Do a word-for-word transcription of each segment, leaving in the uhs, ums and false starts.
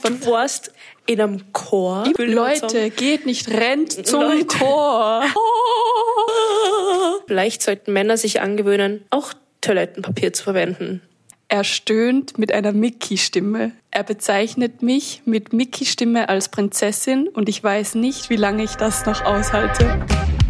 Du warst in einem Chor. Leute, geht nicht, rennt zum Leute. Chor. Vielleicht sollten Männer sich angewöhnen, auch Toilettenpapier zu verwenden. Er stöhnt mit einer Mickey-Stimme. Er bezeichnet mich mit Mickey-Stimme als Prinzessin und ich weiß nicht, wie lange ich das noch aushalte.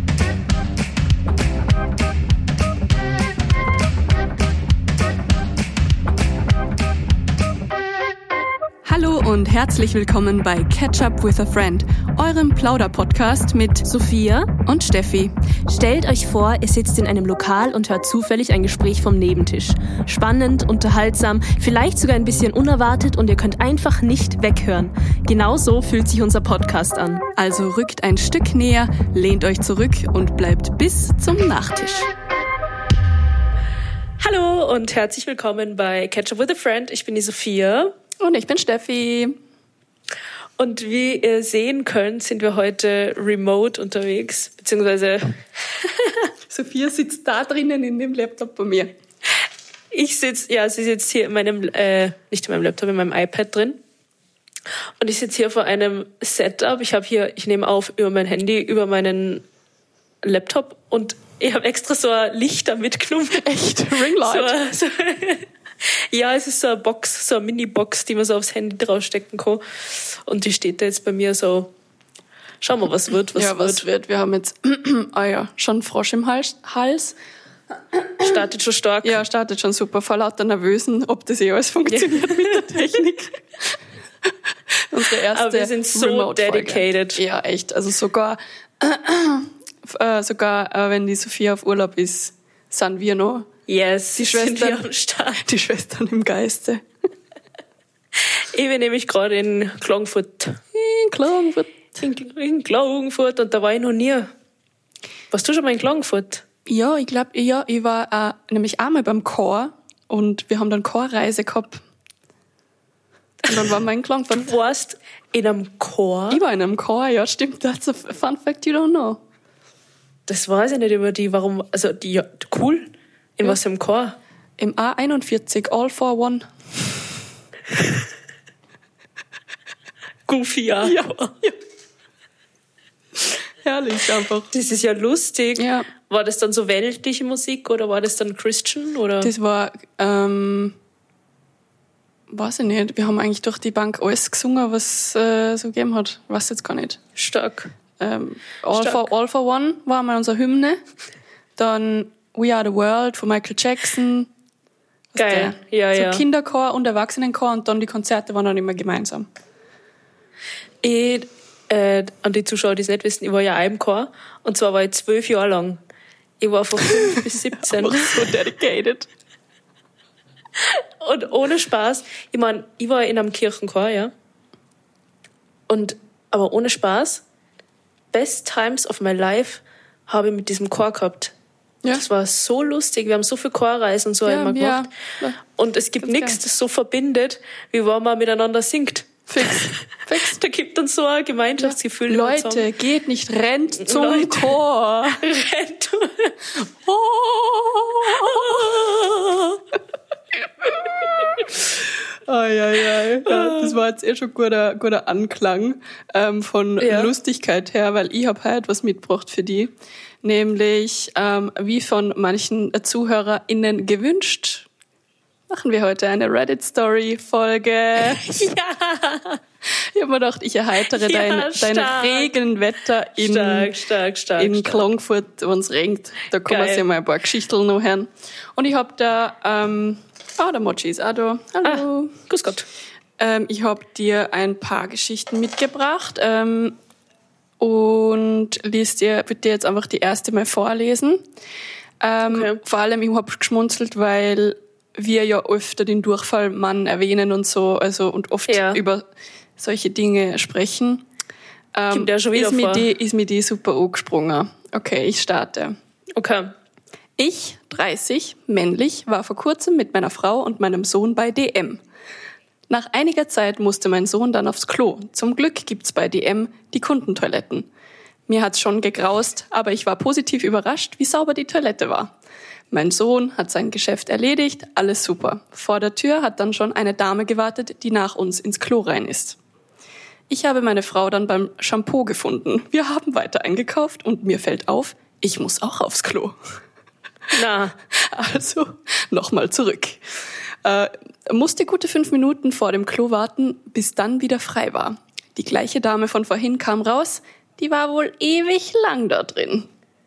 Hallo und herzlich willkommen bei Catch Up with a Friend, eurem Plauder-Podcast mit Sophia und Steffi. Stellt euch vor, ihr sitzt in einem Lokal und hört zufällig ein Gespräch vom Nebentisch. Spannend, unterhaltsam, vielleicht sogar ein bisschen unerwartet und ihr könnt einfach nicht weghören. Genau so fühlt sich unser Podcast an. Also rückt ein Stück näher, lehnt euch zurück und bleibt bis zum Nachtisch. Hallo und herzlich willkommen bei Catch Up with a Friend. Ich bin die Sophia. Und ich bin Steffi. Und wie ihr sehen könnt, sind wir heute remote unterwegs, beziehungsweise Sophia sitzt da drinnen in dem Laptop bei mir. Ich sitze, ja, sie sitzt hier in meinem, äh, nicht in meinem Laptop, in meinem iPad drin. Und ich sitze hier vor einem Setup. Ich habe hier, ich nehme auf über mein Handy, über meinen Laptop und ich habe extra so ein Lichter mitgenommen. Echt? Ringlight? So, so. Ja, es ist so eine Box, so eine Mini-Box, die man so aufs Handy draufstecken kann. Und die steht da jetzt bei mir so. Schauen wir, was wird, was ja, wird. was wird. Wir haben jetzt, ah ja, schon Frosch im Hals. Hals. Startet schon stark. Ja, startet schon super. Vor lauter Nervösen, ob das eh alles funktioniert ja. mit der Technik. Unsere erste Aber wir sind so dedicated. Ja, echt. Also sogar, äh, sogar äh, wenn die Sophia auf Urlaub ist, sind wir noch. Yes, die Schwestern, am Start. Die Schwestern im Geiste. Ich bin nämlich gerade in Klagenfurt. In Klagenfurt. In, in Klagenfurt und da war ich noch nie. Warst du schon mal in Klagenfurt? Ja, ich glaube, ja, ich war äh, nämlich einmal beim Chor und wir haben dann Chorreise gehabt. Und dann waren wir in Klagenfurt. Du warst in einem Chor? Ich war in einem Chor, ja, stimmt. That's a fun fact you don't know. Das weiß ich nicht über die, warum, also die, ja, cool. In ja. was für einem Chor? Im A einundvierzig, All for One. Goofy, ja. Ja, ja. Herrlich einfach. Das ist ja lustig. Ja. War das dann so weltliche Musik oder war das dann Christian? Oder? Das war, ähm, weiß ich nicht. Wir haben eigentlich durch die Bank alles gesungen, was äh, so gegeben hat. Weiß jetzt gar nicht. Stark. Ähm, All, Stark. For, All for One war mal unsere Hymne. Dann We Are the World von Michael Jackson. Geil, der, ja, so ja. Kinderchor und Erwachsenenchor und dann die Konzerte waren dann immer gemeinsam. Ich, äh, an die Zuschauer, die es nicht wissen, ich war ja auch im Chor und zwar war ich zwölf Jahre lang. Ich war von fünf bis siebzehn. So dedicated. Und ohne Spaß, ich meine, ich war in einem Kirchenchor, ja. Und, aber ohne Spaß, best times of my life habe ich mit diesem Chor gehabt. Ja. Das war so lustig. Wir haben so viele Chorreisen und so ja, einmal gemacht. Ja. Und es gibt nichts, das so verbindet, wie wenn man miteinander singt. Fix. Fix. Da gibt uns so ein Gemeinschaftsgefühl. Ja. Leute, geht nicht, rennt zum Leute. Chor. Rennt. Oh. Ai, ai, ai. Ja, das war jetzt eh schon ein guter, guter Anklang ähm, von ja. Lustigkeit her, weil ich habe heute was mitgebracht für die. Nämlich, ähm, wie von manchen ZuhörerInnen gewünscht, machen wir heute eine Reddit-Story-Folge. Ja! Ich habe mir gedacht, ich erheitere ja, dein, dein Regenwetter in, stark, stark, stark, in stark. Klagenfurt, wenn es regnet. Da kann man sich mal ein paar Geschichten noch hören. Und ich habe da, ähm, ah, der Mochi ist auch da. Hallo. Ah, grüß Gott. Ähm, ich habe dir ein paar Geschichten mitgebracht. Ähm, Und liest dir, würde dir jetzt einfach die erste mal vorlesen. Ähm, okay. Vor allem, ich habe geschmunzelt, weil wir ja öfter den Durchfallmann erwähnen und so, also und oft ja. über solche Dinge sprechen. Ähm, Kommt der schon wieder ist, mir vor. die, ist mir die super angesprungen. Okay, ich starte. Okay. Ich, dreißig, männlich, war vor kurzem mit meiner Frau und meinem Sohn bei D M. Nach einiger Zeit musste mein Sohn dann aufs Klo. Zum Glück gibt's bei D M die Kundentoiletten. Mir hat's schon gegraust, aber ich war positiv überrascht, wie sauber die Toilette war. Mein Sohn hat sein Geschäft erledigt, alles super. Vor der Tür hat dann schon eine Dame gewartet, die nach uns ins Klo rein ist. Ich habe meine Frau dann beim Shampoo gefunden. Wir haben weiter eingekauft und mir fällt auf, ich muss auch aufs Klo. Na. Also, nochmal zurück. Äh, musste gute fünf Minuten vor dem Klo warten, bis dann wieder frei war. Die gleiche Dame von vorhin kam raus, die war wohl ewig lang da drin.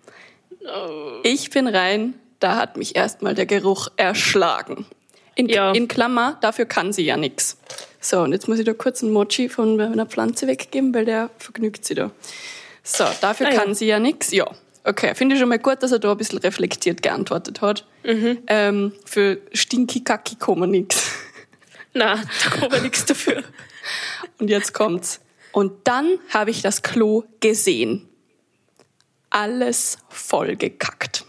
Ich bin rein, da hat mich erstmal der Geruch erschlagen. In, Ja. in Klammer, dafür kann sie ja nix. So, und jetzt muss ich da kurz einen Mochi von einer Pflanze weggeben, weil der vergnügt sie da. So, dafür Ah, kann ja. sie ja nix. Ja, okay, finde ich schon mal gut, dass er da ein bisschen reflektiert geantwortet hat. Mhm. Ähm, für Stinky-Kacki kann man nix. Na, da kann man nichts dafür. Und jetzt kommt's. Und dann habe ich das Klo gesehen. Alles voll gekackt.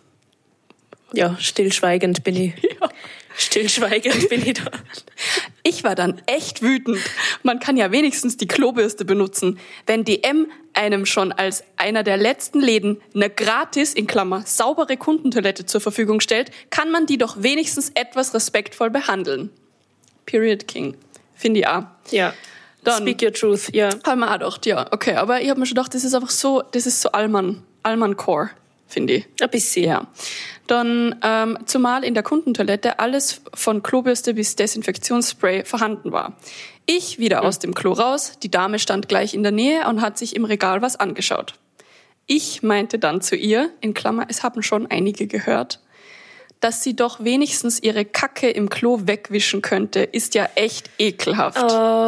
Ja, stillschweigend bin ich. Ja. Stillschweigend bin ich da. Ich war dann echt wütend. Man kann ja wenigstens die Klobürste benutzen. Wenn D M einem schon als einer der letzten Läden eine gratis, in Klammer, saubere Kundentoilette zur Verfügung stellt, kann man die doch wenigstens etwas respektvoll behandeln. Period King. Finde ich auch. Ja. Dann- Speak your truth, ja. Haben wir auch gedacht, ja, okay. Aber ich habe mir schon gedacht, das ist einfach so, das ist so Allmann, Allmann-Core, finde ich. Ein bisschen. Ja. Dann, ähm, zumal in der Kundentoilette alles von Klobürste bis Desinfektionsspray vorhanden war. Ich wieder aus dem Klo raus, die Dame stand gleich in der Nähe und hat sich im Regal was angeschaut. Ich meinte dann zu ihr, in Klammer, es haben schon einige gehört, dass sie doch wenigstens ihre Kacke im Klo wegwischen könnte, ist ja echt ekelhaft.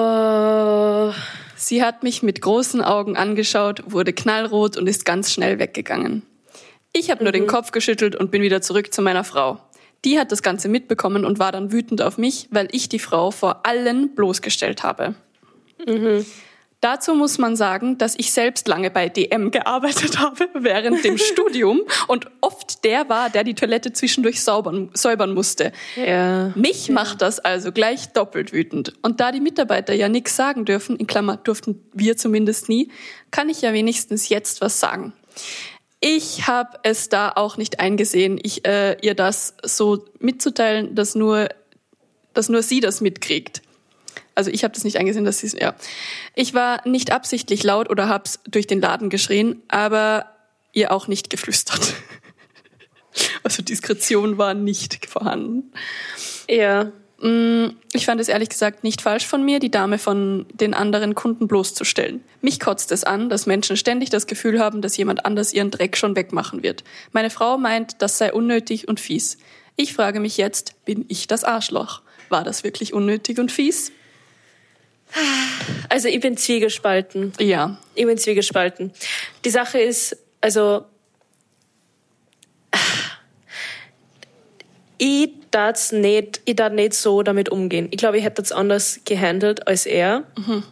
Oh, Sie hat mich mit großen Augen angeschaut, wurde knallrot und ist ganz schnell weggegangen. Ich habe nur den Kopf geschüttelt und bin wieder zurück zu meiner Frau. Die hat das Ganze mitbekommen und war dann wütend auf mich, weil ich die Frau vor allen bloßgestellt habe. mhm. Dazu muss man sagen, dass ich selbst lange bei D M gearbeitet habe während dem Studium und oft der war, der die Toilette zwischendurch saubern, säubern musste. Ja. Mich macht das also gleich doppelt wütend. Und da die Mitarbeiter ja nichts sagen dürfen, in Klammer durften wir zumindest nie, kann ich ja wenigstens jetzt was sagen. Ich habe es da auch nicht eingesehen, ich, äh, ihr das so mitzuteilen, dass nur, dass nur sie das mitkriegt. Also ich habe das nicht eingesehen, dass sie ja. Ich war nicht absichtlich laut oder hab's durch den Laden geschrien, aber ihr auch nicht geflüstert. Also Diskretion war nicht vorhanden. Ja. Ich fand es ehrlich gesagt nicht falsch von mir, die Dame von den anderen Kunden bloßzustellen. Mich kotzt es an, dass Menschen ständig das Gefühl haben, dass jemand anders ihren Dreck schon wegmachen wird. Meine Frau meint, das sei unnötig und fies. Ich frage mich jetzt, bin ich das Arschloch? War das wirklich unnötig und fies? Also ich bin zwiegespalten. Ja. Ich bin zwiegespalten. Die Sache ist, also ich darf nicht, ich darf nicht so damit umgehen. Ich glaube, ich hätte das anders gehandelt als er. Mhm.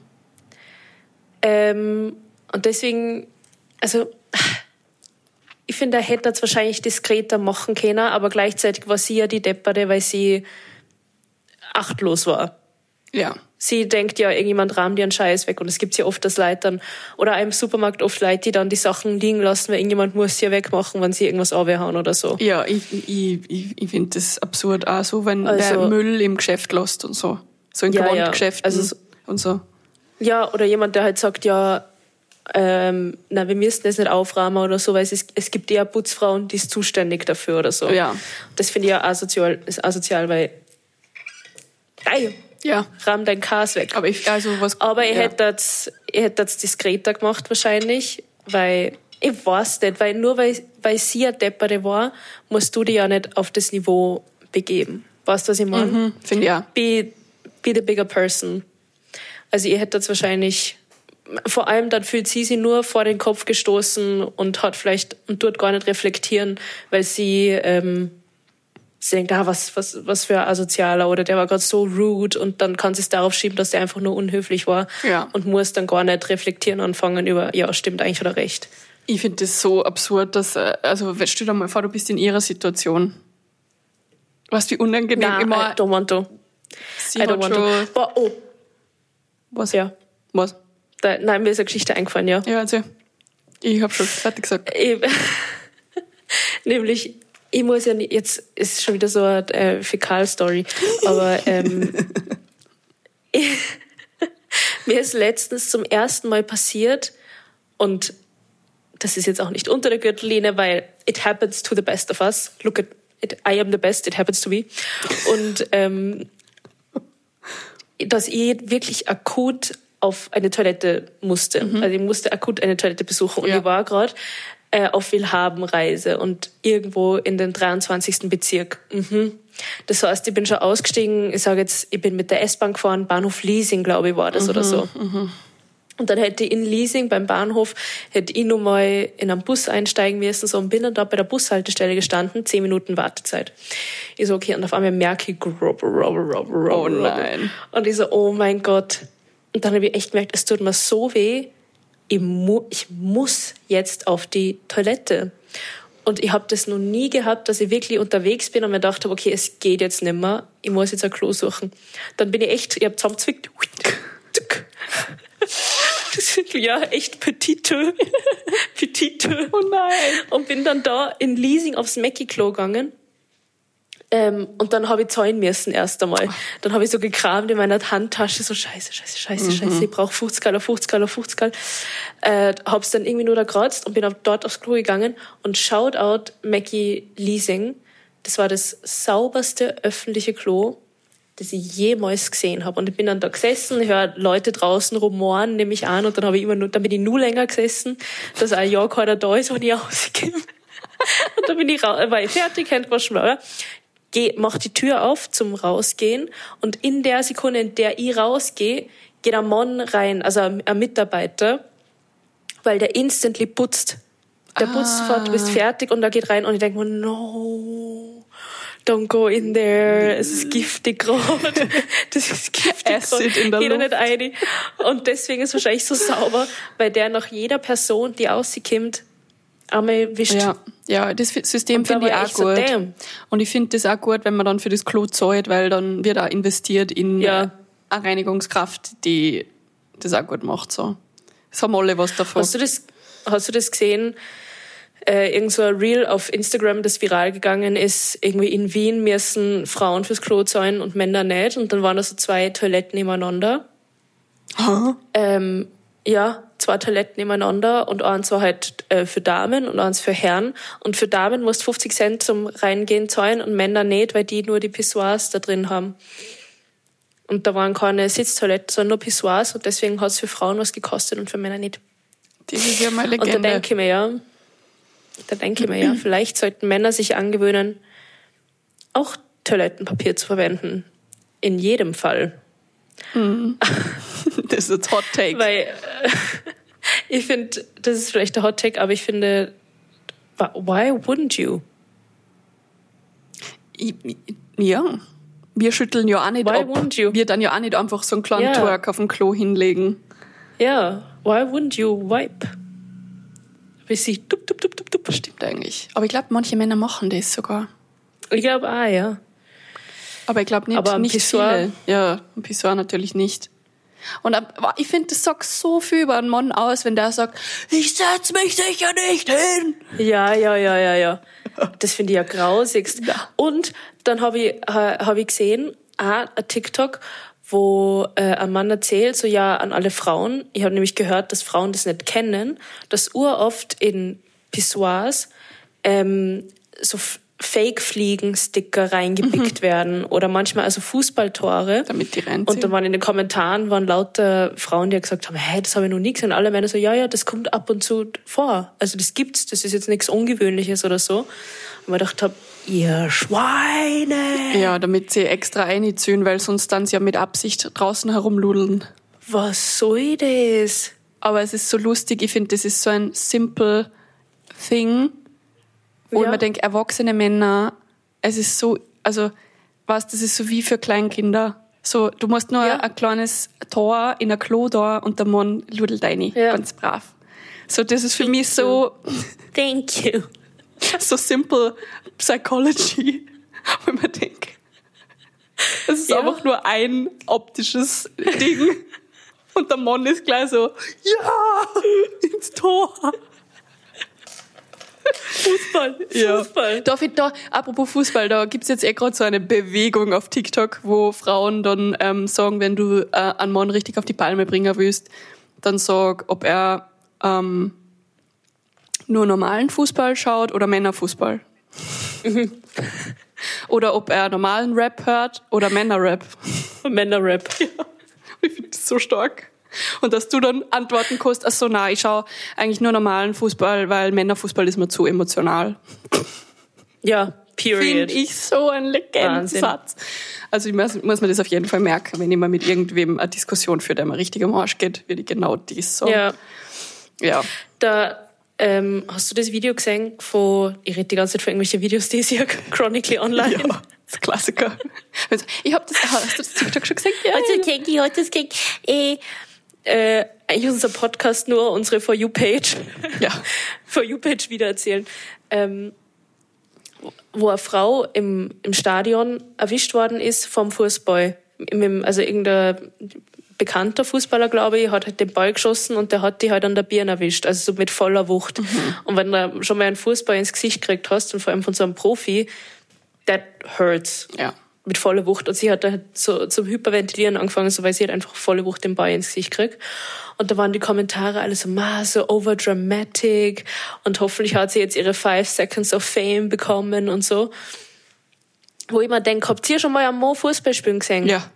Ähm, und deswegen, also ich finde, er hätte das wahrscheinlich diskreter machen können, aber gleichzeitig war sie ja die Depperte, weil sie achtlos war. Ja. Sie denkt ja, irgendjemand rahmt ihren Scheiß weg. Und es gibt ja oft das Leute dann, oder auch im Supermarkt oft Leute, die dann die Sachen liegen lassen, weil irgendjemand muss sie ja wegmachen, wenn sie irgendwas abhauen oder so. Ja, ich, ich, ich, ich finde das absurd auch so, wenn Also- der Müll im Geschäft lässt und so. So in Ja, ja. Gewohngeschäften Also so- und so. Ja, oder jemand, der halt sagt, ja, ähm, na, wir müssen das nicht aufräumen oder so, weil es, ist, es gibt eher Putzfrauen, die ist zuständig dafür oder so. Ja. Das finde ich ja asozial, ist asozial, weil, ey, Ja. rahm dein Kas weg. Aber ich, also was. Aber ich ja. hätte das, ich hätte das diskreter gemacht wahrscheinlich, weil ich weiß nicht, weil nur weil, weil sie eine Deppere war, musst du dich ja nicht auf das Niveau begeben. Weißt du, was ich meine? Mhm, finde ich auch. Be, be the bigger person. Also ihr hättet das wahrscheinlich, vor allem dann fühlt sie sich nur vor den Kopf gestoßen und hat vielleicht, und tut gar nicht reflektieren, weil sie, ähm, sie denkt, ah, was, was, was für ein Asozialer, oder der war gerade so rude, und dann kann sie es darauf schieben, dass der einfach nur unhöflich war, Ja. und muss dann gar nicht reflektieren anfangen über, ja, stimmt, eigentlich hat er recht. Ich finde das so absurd, dass, äh, also stell dir mal vor, du bist in ihrer Situation. Was wie unangenehm Nein, immer. I don't want to. Sie I don't hat want schon, to. Boah, oh, was? ja. Was? Da, nein, mir ist eine Geschichte eingefallen, ja. Ja, also, ich habe schon fertig gesagt. Ich, nämlich, ich muss ja nicht, jetzt ist schon wieder so eine äh, Fäkal-Story, aber ähm, ich, Mir ist letztens zum ersten Mal passiert, und das ist jetzt auch nicht unter der Gürtellinie, weil it happens to the best of us. Look at it, I am the best, it happens to me. Und ähm, dass ich wirklich akut auf eine Toilette musste. Mhm. Also ich musste akut eine Toilette besuchen. Und ja. ich war gerade äh, auf Willhabenreise und irgendwo in den dreiundzwanzigsten Bezirk. Mhm. Das heißt, ich bin schon ausgestiegen. Ich sage jetzt, ich bin mit der S-Bahn gefahren. Bahnhof Liesing, glaube ich, war das mhm. oder so. Mhm. Und dann hätte ich in Liesing beim Bahnhof, hätte ich noch mal in einen Bus einsteigen müssen, so, und bin dann da bei der Bushaltestelle gestanden, zehn Minuten Wartezeit. Ich so, okay, und auf einmal merke ich, grub, rub, rub, rub, oh nein. Und ich so, oh mein Gott. Und dann habe ich echt gemerkt, es tut mir so weh, ich, mu- ich muss jetzt auf die Toilette. Und ich habe das noch nie gehabt, dass ich wirklich unterwegs bin und mir gedacht habe, okay, es geht jetzt nicht mehr, ich muss jetzt ein Klo suchen. Dann bin ich echt, ich habe zusammengezwickt. Das sind ja echt Petite. Petite. Oh nein. Und bin dann da in Liesing aufs Mäcki-Klo gegangen. Ähm, und dann habe ich zahlen müssen erst einmal. Dann habe ich so gekramt in meiner Handtasche, so scheiße, scheiße, scheiße, mhm. scheiße, ich brauche fünfzig Euro, fünfzig Euro, fünfzig Euro. Äh, hab's dann irgendwie nur da gekratzt und bin auf, dort aufs Klo gegangen. Und Shoutout Mäcki Liesing. Das war das sauberste öffentliche Klo, das ich jemals gesehen habe. Und ich bin dann da gesessen, höre Leute draußen rumoren, nehme ich an, und dann habe ich immer nur, dann bin ich nur länger gesessen, dass ein Jahr keiner da ist, wenn ich rauskomme. Und dann bin ich raus, war ich fertig, Hände waschen, oder? Geh, mach die Tür auf zum Rausgehen, und in der Sekunde, in der ich rausgehe, geht ein Mann rein, also ein, ein Mitarbeiter, weil der instantly putzt. Der ah. putzt sofort, du bist fertig, und der geht rein, und ich denke mir, no, don't go in there, es ist giftig gerade. Das ist giftig Acid in der Geh da Luft. nicht rein. Und deswegen ist es wahrscheinlich so sauber, weil der nach jeder Person, die rauskommt, einmal wischt. Ja, ja, das System finde ich auch gut. So, und ich finde das auch gut, wenn man dann für das Klo zahlt, weil dann wird auch investiert in ja. eine Reinigungskraft, die das auch gut macht. So. Das haben alle was davon. Hast du das, hast du das gesehen? Äh, irgend so ein Reel auf Instagram, das viral gegangen ist. Irgendwie in Wien müssen Frauen fürs Klo zahlen und Männer nicht. Und dann waren da so zwei Toiletten nebeneinander. Huh? Ähm, ja, zwei Toiletten nebeneinander, und eins war halt äh, für Damen und eins für Herren. Und für Damen musst du fünfzig Cent zum Reingehen zahlen und Männer nicht, weil die nur die Pissoirs da drin haben. Und da waren keine Sitztoiletten, sondern nur Pissoirs, und deswegen hat es für Frauen was gekostet und für Männer nicht. Das ist ja mal Legende. Und da denke ich mir, ja, da denke ich mir, ja, vielleicht sollten Männer sich angewöhnen, auch Toilettenpapier zu verwenden. In jedem Fall. Mhm. Das ist ein Hot Take. Weil äh, ich finde, das ist vielleicht der Hot Take, aber ich finde, why wouldn't you? Ja, wir schütteln ja auch nicht why ab. Wouldn't you? Wir dann ja auch nicht einfach so einen kleinen Ja. Twerk auf dem Klo hinlegen. Ja, why wouldn't you wipe? Wie sie dup, dup, dup, dup, dup. Stimmt eigentlich. Aber ich glaube, manche Männer machen das sogar. Ich glaube, ah, ja. Aber ich glaube nicht, Aber ein nicht Pissoir? viele. Ja, ein Pissoir natürlich nicht. Und ab- ich finde, das sagt so viel über einen Mann aus, wenn der sagt, ich setz mich sicher nicht hin. Ja, ja, ja, ja, ja. Das finde ich ja grausigst. Und dann habe ich, äh, hab ich gesehen, auch ein TikTok, wo äh, ein Mann erzählt, so ja, an alle Frauen, ich habe nämlich gehört, dass Frauen das nicht kennen, dass uroft in Pissoirs ähm, so F- Fake-Fliegen-Sticker reingepickt mhm. werden, oder manchmal also Fußballtore. Damit die reinziehen. Und dann waren in den Kommentaren waren lauter Frauen, die gesagt haben, hey, das habe ich noch nie gesehen. Und alle Männer so, ja, ja, das kommt ab und zu vor. Also das gibt's, das ist jetzt nichts Ungewöhnliches oder so. Und man dachte, ihr Schweine! Ja, damit sie extra reinziehen, weil sonst dann sie ja mit Absicht draußen herumludeln. Was soll das? Aber es ist so lustig, ich finde, das ist so ein simple Thing, wo Ja. man denkt, erwachsene Männer, es ist so, also, was, das ist so wie für Kleinkinder. So, du musst nur Ja. ein kleines Tor in ein Klo da und der Mann ludelt rein, Ja. ganz brav. So, das ist für mich so, Thank you. so simple Psychology, wenn man denkt, es ist Ja. einfach nur ein optisches Ding und der Mann ist gleich so, ja, ins Tor. Fußball, Ja. Fußball. Darf ich da, apropos Fußball, da gibt's jetzt eh gerade so eine Bewegung auf TikTok, wo Frauen dann ähm, sagen, wenn du äh, einen Mann richtig auf die Palme bringen willst, dann sag, ob er ähm, nur normalen Fußball schaut oder Männerfußball. Oder ob er normalen Rap hört oder Männerrap. Männerrap. Ja, ich finde das so stark. Und dass du dann antworten kannst, ach so, nein, ich schaue eigentlich nur normalen Fußball, weil Männerfußball ist mir zu emotional. Ja, period. Finde ich so ein Legendensatz. Also ich muss, muss mir das auf jeden Fall merken, wenn ich mal mit irgendwem eine Diskussion führe, der mir richtig am Arsch geht, würde ich genau dies sagen. Ja. Ja. Da, ähm, hast du das Video gesehen von, ich rede die ganze Zeit von irgendwelchen Videos, die ist ja chronically online. Ja, das Klassiker. Ich hab das, hast du das TikTok schon gesehen? Ja, Also, ich denke, ich hatte das gekriegt. Äh, äh, eigentlich unser Podcast nur unsere For You-Page. Ja. For You-Page wieder erzählen. Ähm, wo eine Frau im, im Stadion erwischt worden ist vom Fußball. Im, also irgendein bekannter Fußballer, glaube ich, hat halt den Ball geschossen und der hat die halt an der Birne erwischt, also so mit voller Wucht. Mhm. Und wenn du schon mal einen Fußball ins Gesicht gekriegt hast und vor allem von so einem Profi, that hurts. Ja. Mit voller Wucht. Und sie hat halt so zum Hyperventilieren angefangen, so weil sie halt einfach volle Wucht den Ball ins Gesicht kriegt. Und da waren die Kommentare alle so, ma, so overdramatic und hoffentlich hat sie jetzt ihre Five Seconds of Fame bekommen und so. Wo ich mir denke, habt ihr schon mal einen Mo Fußball spielen gesehen? Ja.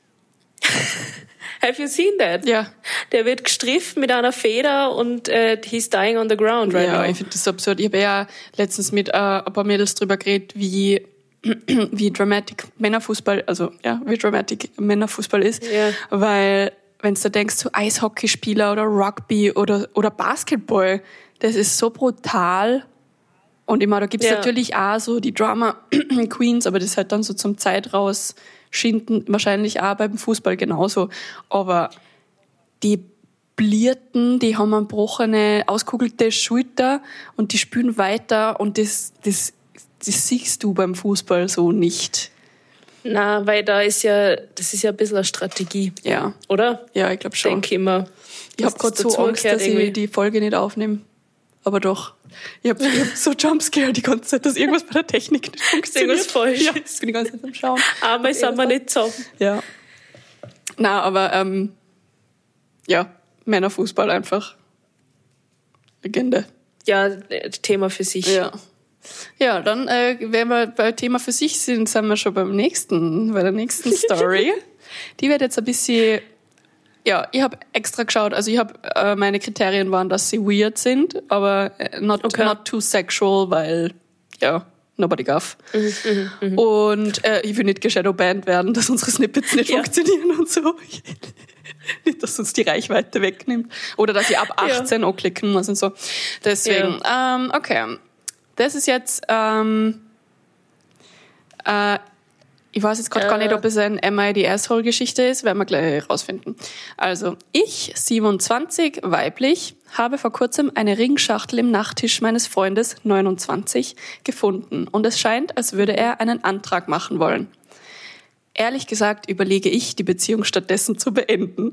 Have you seen that? Ja. Der wird gestrifft mit einer Feder und äh, he's dying on the ground right ja, now. ich finde das so absurd. Ich habe ja letztens mit äh, ein paar Mädels drüber geredet, wie wie dramatic Männerfußball, also ja, wie dramatic Männerfußball ist, Ja. weil wenn du denkst, so Eishockeyspieler oder Rugby oder oder Basketball, das ist so brutal. Und immer da gibt's Ja. natürlich auch so die Drama Queens, aber das ist halt dann so zum Zeit raus schinden, wahrscheinlich auch beim Fußball genauso. Aber die Blierten, die haben eine gebrochene, auskugelte Schulter und die spielen weiter und das, das Das siehst du beim Fußball so nicht. Na, weil da ist ja, das ist ja ein bisschen eine Strategie. Ja. Oder? Ja, ich glaube schon. Denke ich immer. Ich habe gerade so Angst, dass ich die Folge nicht aufnehme. Aber doch. Ich habe hab so Jumpscare die ganze Zeit, dass irgendwas bei der Technik nicht funktioniert. Irgendwas falsch Ja, ist. ich bin die ganze Zeit am Schauen. Aber sind wir nicht so. Ja. Na, aber ähm, ja, Männerfußball einfach. Legende. Ja, Thema für sich. Ja. Ja, dann, äh, wenn wir bei Thema für sich sind, sind wir schon beim nächsten, bei der nächsten Story. Die wird jetzt ein bisschen, ja, ich habe extra geschaut, also ich habe, äh, meine Kriterien waren, dass sie weird sind, aber not, Okay. not too sexual, weil, ja, nobody gaff. Mhm, mh, Und äh, ich will nicht geshadowbanned werden, dass unsere Snippets nicht Ja. funktionieren und so. Nicht, dass uns die Reichweite wegnimmt. Oder dass ich ab achtzehn ja. anklicken muss und so. Deswegen, ja. ähm, okay. Das ist jetzt, ähm, äh, ich weiß jetzt gerade äh. gar nicht, ob es ein M I D Asshole-Geschichte ist, werden wir gleich rausfinden. Also, ich, siebenundzwanzig, weiblich, habe vor kurzem eine Ringschachtel im Nachttisch meines Freundes, neunundzwanzig, gefunden. Und es scheint, als würde er einen Antrag machen wollen. Ehrlich gesagt überlege ich, die Beziehung stattdessen zu beenden.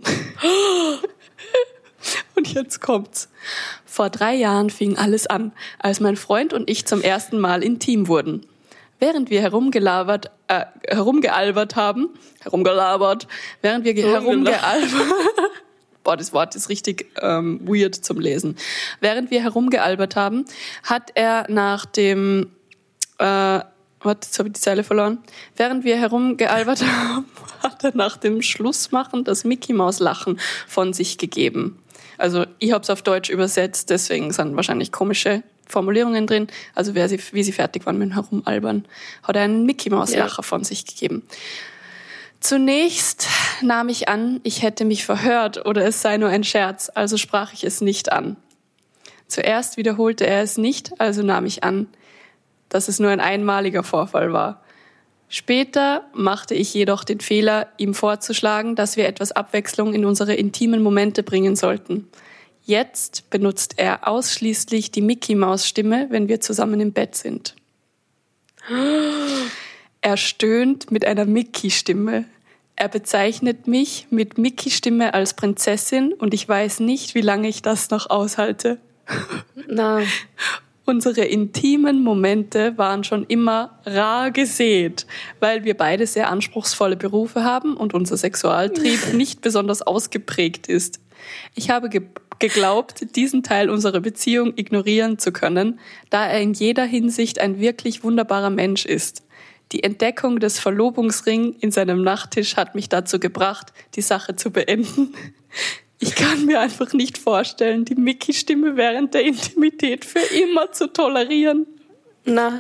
Und jetzt kommt's. Vor drei Jahren fing alles an, als mein Freund und ich zum ersten Mal intim wurden. Während wir herumgelabert, äh, herumgealbert haben, herumgelabert, während wir herumgealbert, boah, das Wort ist richtig ähm, weird zum Lesen. Während wir herumgealbert haben, hat er nach dem, äh, warte, jetzt habe ich die Zeile verloren. Während wir herumgealbert haben, hat er nach dem Schlussmachen das Mickey-Maus-Lachen von sich gegeben. Also ich habe es auf Deutsch übersetzt, deswegen sind wahrscheinlich komische Formulierungen drin. Also wer sie, wie sie fertig waren mit dem Herumalbern, hat er einen Mickey-Maus-Lacher ja. von sich gegeben. Zunächst nahm ich an, ich hätte mich verhört oder es sei nur ein Scherz, also sprach ich es nicht an. Zuerst wiederholte er es nicht, also nahm ich an, dass es nur ein einmaliger Vorfall war. Später machte ich jedoch den Fehler, ihm vorzuschlagen, dass wir etwas Abwechslung in unsere intimen Momente bringen sollten. Jetzt benutzt er ausschließlich die Mickey-Maus-Stimme, wenn wir zusammen im Bett sind. Er stöhnt mit einer Mickey-Stimme. Er bezeichnet mich mit Mickey-Stimme als Prinzessin und ich weiß nicht, wie lange ich das noch aushalte. Na. Unsere intimen Momente waren schon immer rar gesät, weil wir beide sehr anspruchsvolle Berufe haben und unser Sexualtrieb nicht besonders ausgeprägt ist. Ich habe ge- geglaubt, diesen Teil unserer Beziehung ignorieren zu können, da er in jeder Hinsicht ein wirklich wunderbarer Mensch ist. Die Entdeckung des Verlobungsring in seinem Nachttisch hat mich dazu gebracht, die Sache zu beenden. Ich kann mir einfach nicht vorstellen, die Mickey-Stimme während der Intimität für immer zu tolerieren. Na,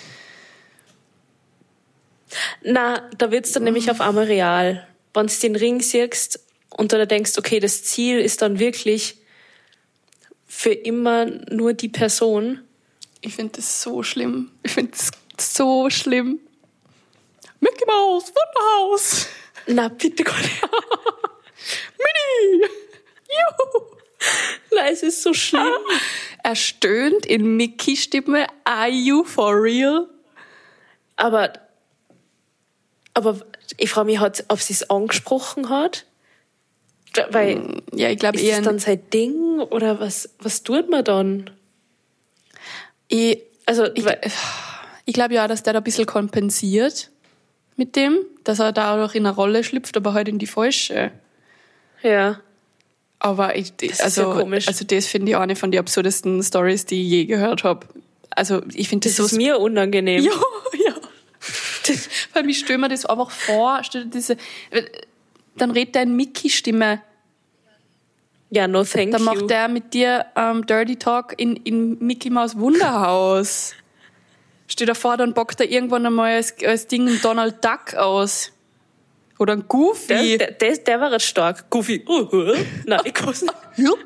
na, da wird's dann nämlich auf einmal real. Wenn du den Ring siehst und du da denkst, okay, das Ziel ist dann wirklich für immer nur die Person. Ich finde das so schlimm. Ich finde das so schlimm. Mickey Mouse, Wunderhaus. Na, bitte Gott. Minnie. Juhu. Na, es ist so schlimm. Er stöhnt in Mickey-Stimme. Are you for real? Aber, aber ich frage mich, ob sie es angesprochen hat. Weil, ja, ich glaube ist eher. das dann sein Ding oder was, was tut man dann? Ich, Also, ich, weil, ich glaube ja, dass der da ein bisschen kompensiert mit dem, dass er dadurch in eine Rolle schlüpft, aber halt in die falsche. ja. Aber ich, Das ist also, ja komisch. also das finde ich eine von den absurdesten Stories, die ich je gehört habe. Also ich finde das, Das so ist mir unangenehm. Ja, ja. Das, weil mich stelle mir das einfach vor, stell dir diese, dann redet er in Mickey-Stimme. Ja, no thank Dann you. macht der mit dir ähm, Dirty Talk in, in Mickey Maus Wunderhaus. Stell dir vor, dann bockt er irgendwann einmal als, als Ding einen Donald Duck aus. Oder ein Goofy. Der, der, der, der war jetzt stark. Goofy. Uh, uh. Nein, ich kann nicht.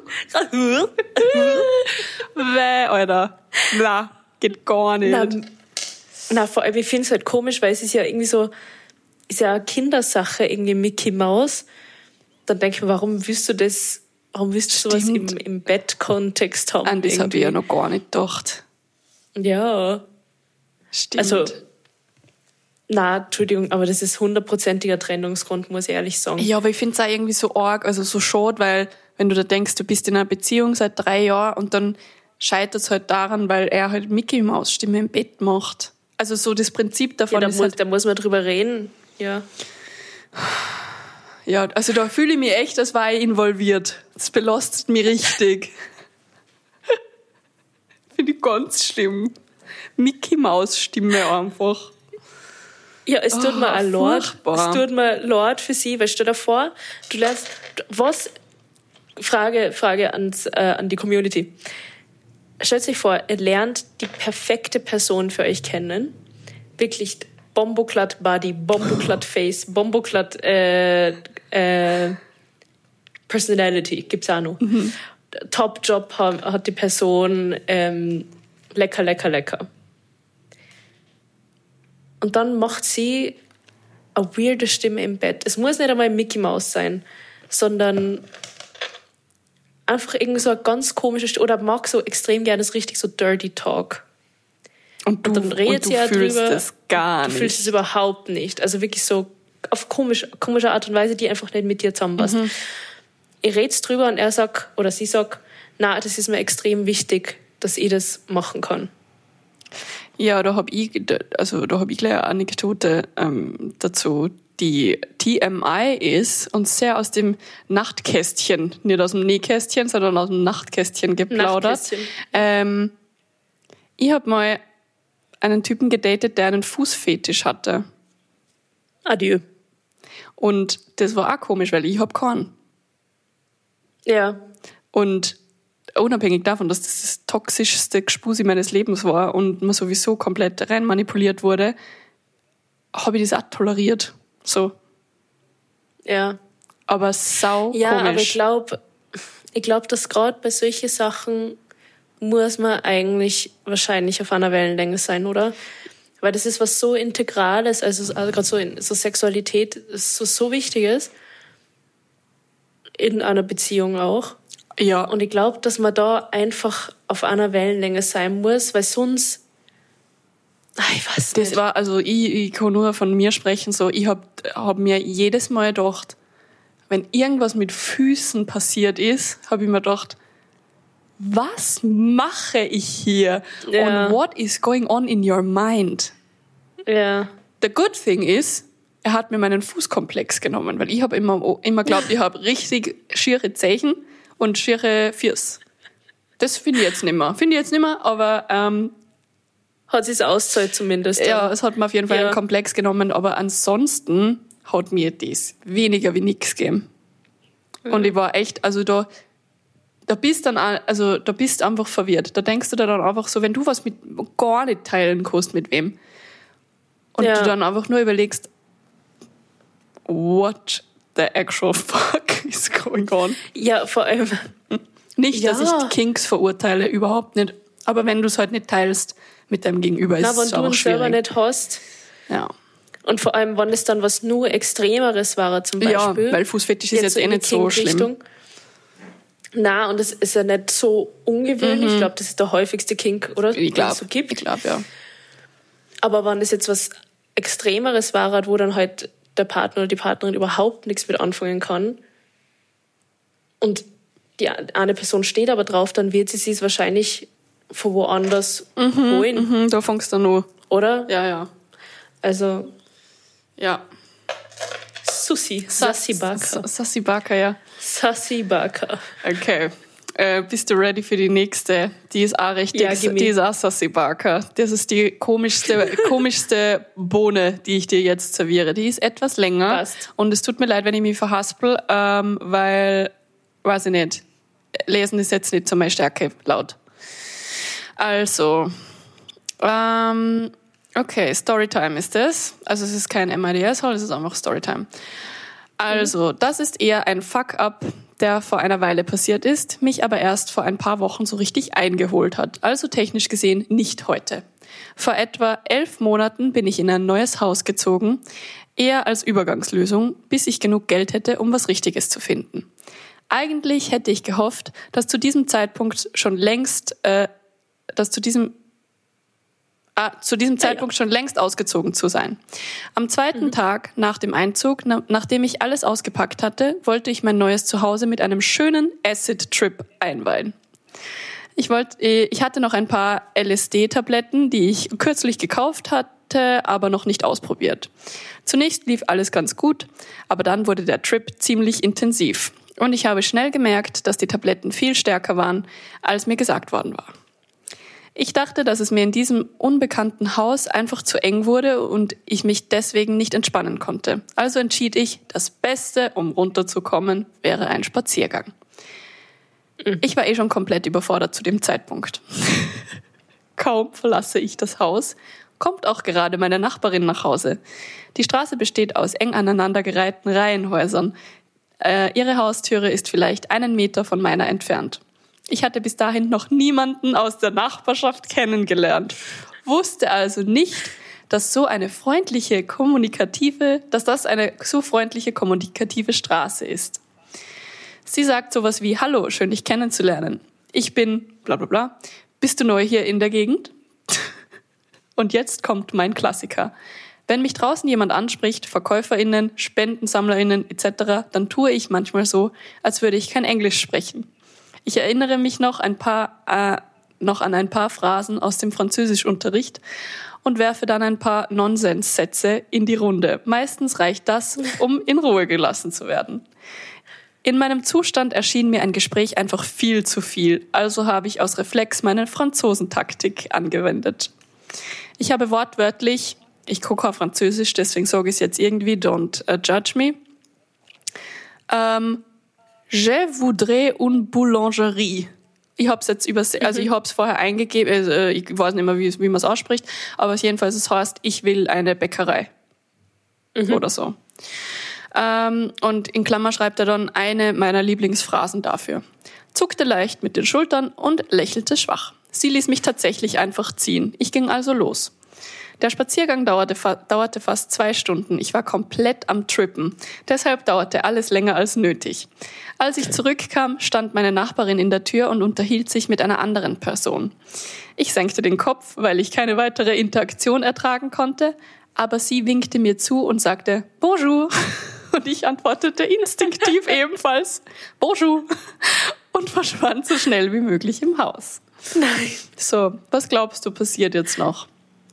Weh, Alter. Na, geht gar nicht. Na, na, vor allem, ich finde es halt komisch, weil es ist ja irgendwie so, ist ja eine Kindersache, irgendwie Mickey Mouse. Dann denke ich mir, warum willst du das, warum willst du sowas im, im Bettkontext haben? An das habe ich irgendwie? ja noch gar nicht gedacht. Ja. Stimmt. Also, na, Entschuldigung, aber das ist hundertprozentiger Trennungsgrund, muss ich ehrlich sagen. ja, aber ich finde es auch irgendwie so arg, also so schade, weil wenn du da denkst, du bist in einer Beziehung seit drei Jahren und dann scheitert es halt daran, weil er halt Mickey Maus Stimme im Bett macht. Also so das Prinzip davon Ja, da, ist muss, halt, da muss man drüber reden. Ja. ja, also da fühle ich mich echt, als war ich involviert. Das belastet mich richtig. Finde ich ganz schlimm. Mickey Maus Stimme einfach. Ja, es tut Oh, mir auch leid. furchtbar. Es tut mir leid für sie, weil stell dir vor, du lässt, was, Frage, Frage ans, äh, an die Community. Stellt sich vor, ihr lernt die perfekte Person für euch kennen. Wirklich Bomboclat Body, Bomboclat Face, Bomboclat äh, äh, Personality, gibt's auch noch. Mhm. Top-Job hat, hat die Person, ähm, lecker, lecker, lecker. Und dann macht sie eine weirde Stimme im Bett. Es muss nicht einmal Mickey Mouse sein, sondern einfach irgendwie so eine ganz komische Stimme. Oder mag so extrem gerne das richtig so Dirty Talk. Und du, Und dann redet und du sie ja fühlst drüber. das gar Du nicht. fühlst es überhaupt nicht. Also wirklich so auf komisch, komische Art und Weise, die einfach nicht mit dir zusammenpasst. Mhm. Ihr redet drüber und er sagt, oder sie sagt, na, das ist mir extrem wichtig, dass ich das machen kann. Ja, da habe ich, also da habe ich gleich eine Anekdote ähm, dazu, die T M I ist und sehr aus dem Nachtkästchen, nicht aus dem Nähkästchen, sondern aus dem Nachtkästchen geplaudert. Nachtkästchen. Ähm, ich habe mal einen Typen gedatet, der einen Fußfetisch hatte. Adieu. Und das war auch komisch, weil ich hab keinen. Ja. Und unabhängig davon, dass das das toxischste Gespusi meines Lebens war und man sowieso komplett rein manipuliert wurde, habe ich das auch toleriert. So. Ja. Aber sau Ja, komisch. aber ich glaube, ich glaub, dass gerade bei solchen Sachen muss man eigentlich wahrscheinlich auf einer Wellenlänge sein, oder? Weil das ist was so Integrales, also, also gerade so, in, so Sexualität ist so, so Wichtiges in einer Beziehung auch. Ja. Und ich glaube, dass man da einfach auf einer Wellenlänge sein muss, weil sonst, ach, ich weiß nicht. Das war, also ich, ich kann nur von mir sprechen, so, ich hab, hab mir jedes Mal gedacht, wenn irgendwas mit Füßen passiert ist, habe ich mir gedacht, was mache ich hier? Ja. Und what is going on in your mind? Ja. The good thing is, er hat mir meinen Fußkomplex genommen, weil ich habe immer, immer geglaubt, ich habe richtig schiere Zehen und schiere Füße. Das finde ich jetzt nicht mehr. Finde ich jetzt nicht mehr, aber ähm, hat sich's auszahlt zumindest. ja, ja, es hat mir auf jeden Fall ja. einen Komplex genommen, aber ansonsten hat mir das weniger wie nichts gegeben. Mhm. Und ich war echt, also da, da bist dann, also da bist einfach verwirrt. Da denkst du dir dann einfach so, wenn du was mit gar nicht teilen kannst mit wem und ja. du dann einfach nur überlegst, what the actual fuck is going on? Ja, vor allem. Nicht, ja. dass ich Kinks verurteile, überhaupt nicht. Aber wenn du es halt nicht teilst mit deinem Gegenüber, ist Na, es wenn du einfach ihn schwierig. selber nicht hast. Ja. Und vor allem, wenn es dann was nur Extremeres war, zum Beispiel. Ja, weil Fußfetisch ist jetzt, jetzt eh nicht so schlimm. Na, und es ist ja nicht so ungewöhnlich. Mhm. Ich glaube, das ist der häufigste Kink, oder? Ich glaube, so gibt. Ich glaube, ja. Aber wenn es jetzt was Extremeres war, wo dann halt der Partner oder die Partnerin überhaupt nichts mit anfangen kann und die eine Person steht aber drauf, dann wird sie es wahrscheinlich von woanders mhm, holen. Mhm, da fängst du nur. Oder? Ja, ja. Also. Ja. Susi. Sassy Barker. Sassy Barker, ja. Sassy Barker. Okay. Äh, bist du ready für die nächste? Die ist auch richtig, ja, die ist auch Sassy Barker. Das ist die komischste, komischste Bohne, die ich dir jetzt serviere. Die ist etwas länger. Passt. Und es tut mir leid, wenn ich mich verhaspel, ähm, weil, weiß ich nicht, Lesen ist jetzt nicht so meine Stärke, laut. Also, ähm, okay, Storytime ist das. Also es ist kein M I D S-Hall, es ist einfach Storytime. Also, das ist eher ein Fuck-up, der vor einer Weile passiert ist, mich aber erst vor ein paar Wochen so richtig eingeholt hat. Also technisch gesehen nicht heute. Vor etwa elf Monaten bin ich in ein neues Haus gezogen, eher als Übergangslösung, bis ich genug Geld hätte, um was Richtiges zu finden. Eigentlich hätte ich gehofft, dass zu diesem Zeitpunkt schon längst, äh, dass zu diesem Ah, zu diesem Zeitpunkt schon längst ausgezogen zu sein. Am zweiten mhm. Tag nach dem Einzug, na, nachdem ich alles ausgepackt hatte, wollte ich mein neues Zuhause mit einem schönen Acid-Trip einweihen. Ich, wollte, ich hatte noch ein paar L S D-Tabletten, die ich kürzlich gekauft hatte, aber noch nicht ausprobiert. Zunächst lief alles ganz gut, aber dann wurde der Trip ziemlich intensiv. Und ich habe schnell gemerkt, dass die Tabletten viel stärker waren, als mir gesagt worden war. Ich dachte, dass es mir in diesem unbekannten Haus einfach zu eng wurde und ich mich deswegen nicht entspannen konnte. Also entschied ich, das Beste, um runterzukommen, wäre ein Spaziergang. Mhm. Ich war eh schon komplett überfordert zu dem Zeitpunkt. Kaum verlasse ich das Haus, kommt auch gerade meine Nachbarin nach Hause. Die Straße besteht aus eng aneinandergereihten Reihenhäusern. Äh, ihre Haustüre ist vielleicht einen Meter von meiner entfernt. Ich hatte bis dahin noch niemanden aus der Nachbarschaft kennengelernt, wusste also nicht, dass so eine freundliche, kommunikative, dass das eine so freundliche, kommunikative Straße ist. Sie sagt sowas wie, hallo, schön dich kennenzulernen. Ich bin, bla bla bla, bist du neu hier in der Gegend? Und jetzt kommt mein Klassiker. Wenn mich draußen jemand anspricht, VerkäuferInnen, SpendensammlerInnen et cetera, dann tue ich manchmal so, als würde ich kein Englisch sprechen. Ich erinnere mich noch, ein paar, äh, noch an ein paar Phrasen aus dem Französischunterricht und werfe dann ein paar Nonsenssätze in die Runde. Meistens reicht das, um in Ruhe gelassen zu werden. In meinem Zustand erschien mir ein Gespräch einfach viel zu viel, also habe ich aus Reflex meine Franzosentaktik angewendet. Ich habe wortwörtlich, ich gucke auf Französisch, deswegen sage ich es jetzt irgendwie, don't uh, judge me, ähm, Je voudrais une boulangerie. Ich habe es jetzt übers- also ich habe es vorher eingegeben, also ich weiß nicht mehr, wie, wie man es ausspricht, aber jedenfalls es heißt, ich will eine Bäckerei mhm. oder so. Ähm, und in Klammer schreibt er dann eine meiner Lieblingsphrasen dafür. Zuckte leicht mit den Schultern und lächelte schwach. Sie ließ mich tatsächlich einfach ziehen. Ich ging also los. Der Spaziergang dauerte, fa- dauerte fast zwei Stunden. Ich war komplett am Trippen. Deshalb dauerte alles länger als nötig. Als ich zurückkam, stand meine Nachbarin in der Tür und unterhielt sich mit einer anderen Person. Ich senkte den Kopf, weil ich keine weitere Interaktion ertragen konnte, aber sie winkte mir zu und sagte Bonjour. Und ich antwortete instinktiv ebenfalls Bonjour und verschwand so schnell wie möglich im Haus. Nein. So, was glaubst du passiert jetzt noch?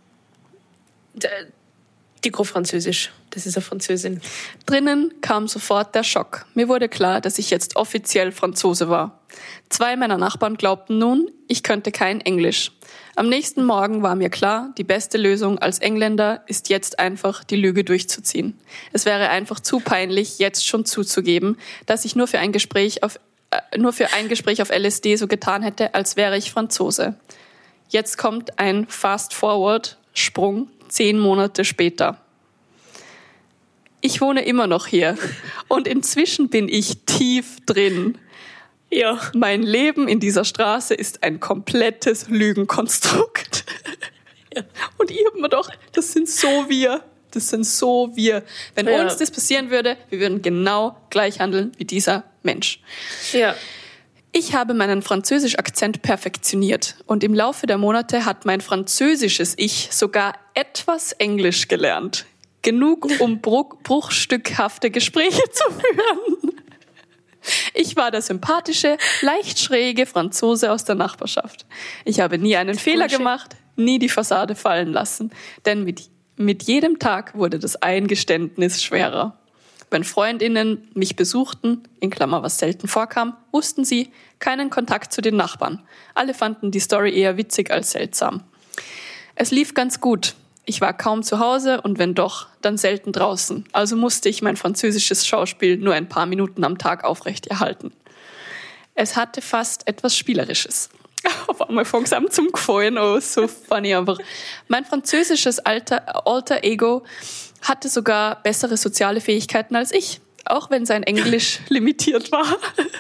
Die kann Französisch. Das ist eine Französin. Drinnen kam sofort der Schock. Mir wurde klar, dass ich jetzt offiziell Franzose war. Zwei meiner Nachbarn glaubten nun, ich könnte kein Englisch. Am nächsten Morgen war mir klar, die beste Lösung als Engländer ist jetzt einfach, die Lüge durchzuziehen. Es wäre einfach zu peinlich, jetzt schon zuzugeben, dass ich nur für ein Gespräch auf, äh, nur für ein Gespräch auf L S D so getan hätte, als wäre ich Franzose. Jetzt kommt ein Fast-Forward-Sprung, zehn Monate später. Ich wohne immer noch hier und inzwischen bin ich tief drin. Ja. Mein Leben in dieser Straße ist ein komplettes Lügenkonstrukt. Ja. Und ich hab mir doch, das sind so wir. Das sind so wir. Wenn ja. uns das passieren würde, wir würden genau gleich handeln wie dieser Mensch. Ja. Ich habe meinen Französisch-Akzent perfektioniert und im Laufe der Monate hat mein französisches Ich sogar etwas Englisch gelernt. Genug, um bruch- bruchstückhafte Gespräche zu führen. Ich war der sympathische, leicht schräge Franzose aus der Nachbarschaft. Ich habe nie einen Fehler gemacht, nie die Fassade fallen lassen, denn mit, mit jedem Tag wurde das Eingeständnis schwerer. Wenn FreundInnen mich besuchten, in Klammer was selten vorkam, wussten sie, keinen Kontakt zu den Nachbarn. Alle fanden die Story eher witzig als seltsam. Es lief ganz gut. Ich war kaum zu Hause und wenn doch, dann selten draußen. Also musste ich mein französisches Schauspiel nur ein paar Minuten am Tag aufrechterhalten. Es hatte fast etwas Spielerisches. Auf einmal fängt es an zum Gefallen, oh, so funny einfach. Mein französisches Alter, Alter Ego hatte sogar bessere soziale Fähigkeiten als ich, auch wenn sein Englisch limitiert war.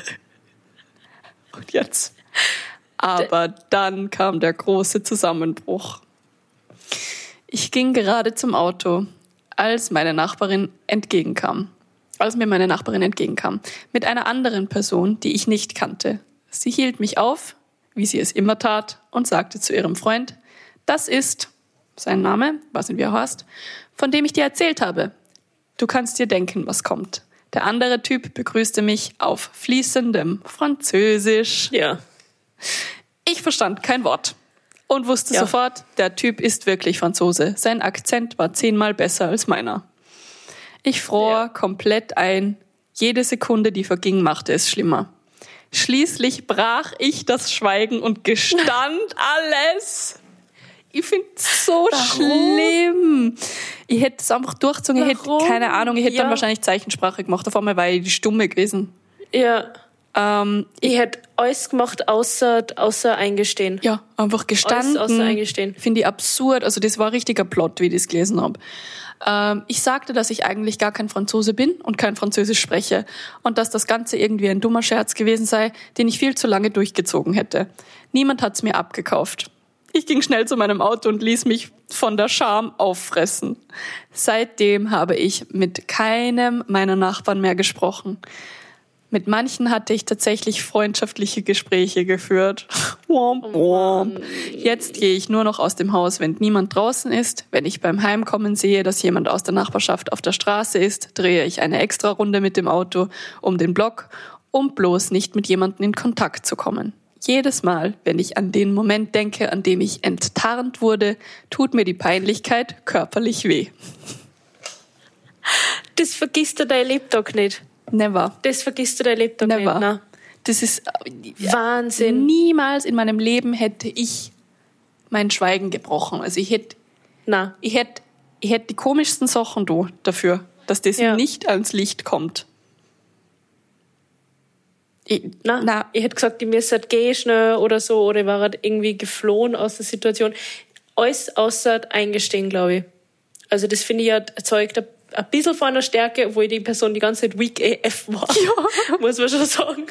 Und jetzt. Aber dann kam der große Zusammenbruch. Ich ging gerade zum Auto, als meine Nachbarin entgegenkam. Als mir meine Nachbarin entgegenkam. Mit einer anderen Person, die ich nicht kannte. Sie hielt mich auf, wie sie es immer tat, und sagte zu ihrem Freund, das ist, sein Name, was ihn wie er heißt, von dem ich dir erzählt habe. Du kannst dir denken, was kommt. Der andere Typ begrüßte mich auf fließendem Französisch. Ja. Ich verstand kein Wort. Und wusste ja. sofort, der Typ ist wirklich Franzose. Sein Akzent war zehnmal besser als meiner. Ich fror ja. komplett ein. Jede Sekunde, die verging, machte es schlimmer. Schließlich brach ich das Schweigen und gestand alles. Ich finde es so Warum? schlimm. Ich hätte es einfach durchgezogen. Ich hätte, keine Ahnung, ich hätte ja. dann wahrscheinlich Zeichensprache gemacht. Auf einmal war ich die Stumme gewesen. Ja. Ähm, ich hätte alles gemacht, außer, außer eingestehen. Ja, einfach gestanden. Alles außer eingestehen. Finde ich absurd. Also das war ein richtiger Plot, wie ich das gelesen habe. Ähm, ich sagte, dass ich eigentlich gar kein Franzose bin und kein Französisch spreche. Und dass das Ganze irgendwie ein dummer Scherz gewesen sei, den ich viel zu lange durchgezogen hätte. Niemand hat's mir abgekauft. Ich ging schnell zu meinem Auto und ließ mich von der Scham auffressen. Seitdem habe ich mit keinem meiner Nachbarn mehr gesprochen. Mit manchen hatte ich tatsächlich freundschaftliche Gespräche geführt. Womp, womp. Jetzt gehe ich nur noch aus dem Haus, wenn niemand draußen ist. Wenn ich beim Heimkommen sehe, dass jemand aus der Nachbarschaft auf der Straße ist, drehe ich eine Extrarunde mit dem Auto um den Block, um bloß nicht mit jemandem in Kontakt zu kommen. Jedes Mal, wenn ich an den Moment denke, an dem ich enttarnt wurde, tut mir die Peinlichkeit körperlich weh. Das vergisst du dein Lebtag nicht. Never. Das vergisst du dein Lebtag Never. nicht. Nein. Das ist Wahnsinn. Niemals in meinem Leben hätte ich mein Schweigen gebrochen. Also ich hätte, Nein. ich hätte, ich hätte die komischsten Sachen da dafür, dass das ja. nicht ans Licht kommt. Ich, nein, nein, ich hätte gesagt, ich müsste halt gehen schnell oder so, oder ich war halt irgendwie geflohen aus der Situation. Alles außer eingestehen, glaube ich. Also das finde ich ja, erzeugt ein, ein bisschen von einer Stärke, obwohl die Person die ganze Zeit weak A F war. Ja. Muss man schon sagen.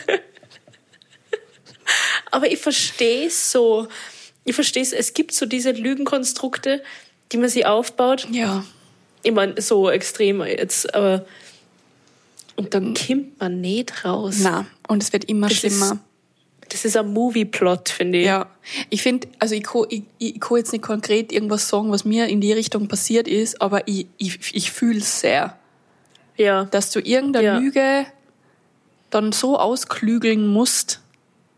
Aber ich verstehe es so. Ich verstehe es, es gibt so diese Lügenkonstrukte, die man sich aufbaut. Ja. Ich meine, so extrem jetzt, aber und dann kommt man nicht raus. Na, und es wird immer das schlimmer. Ist, das ist ein Movie-Plot, finde ich. Ja, ich finde, also ich kann, ich, ich kann jetzt nicht konkret irgendwas sagen, was mir in die Richtung passiert ist, aber ich, ich, ich fühle es sehr. Ja. Dass du irgendeine ja. Lüge dann so ausklügeln musst,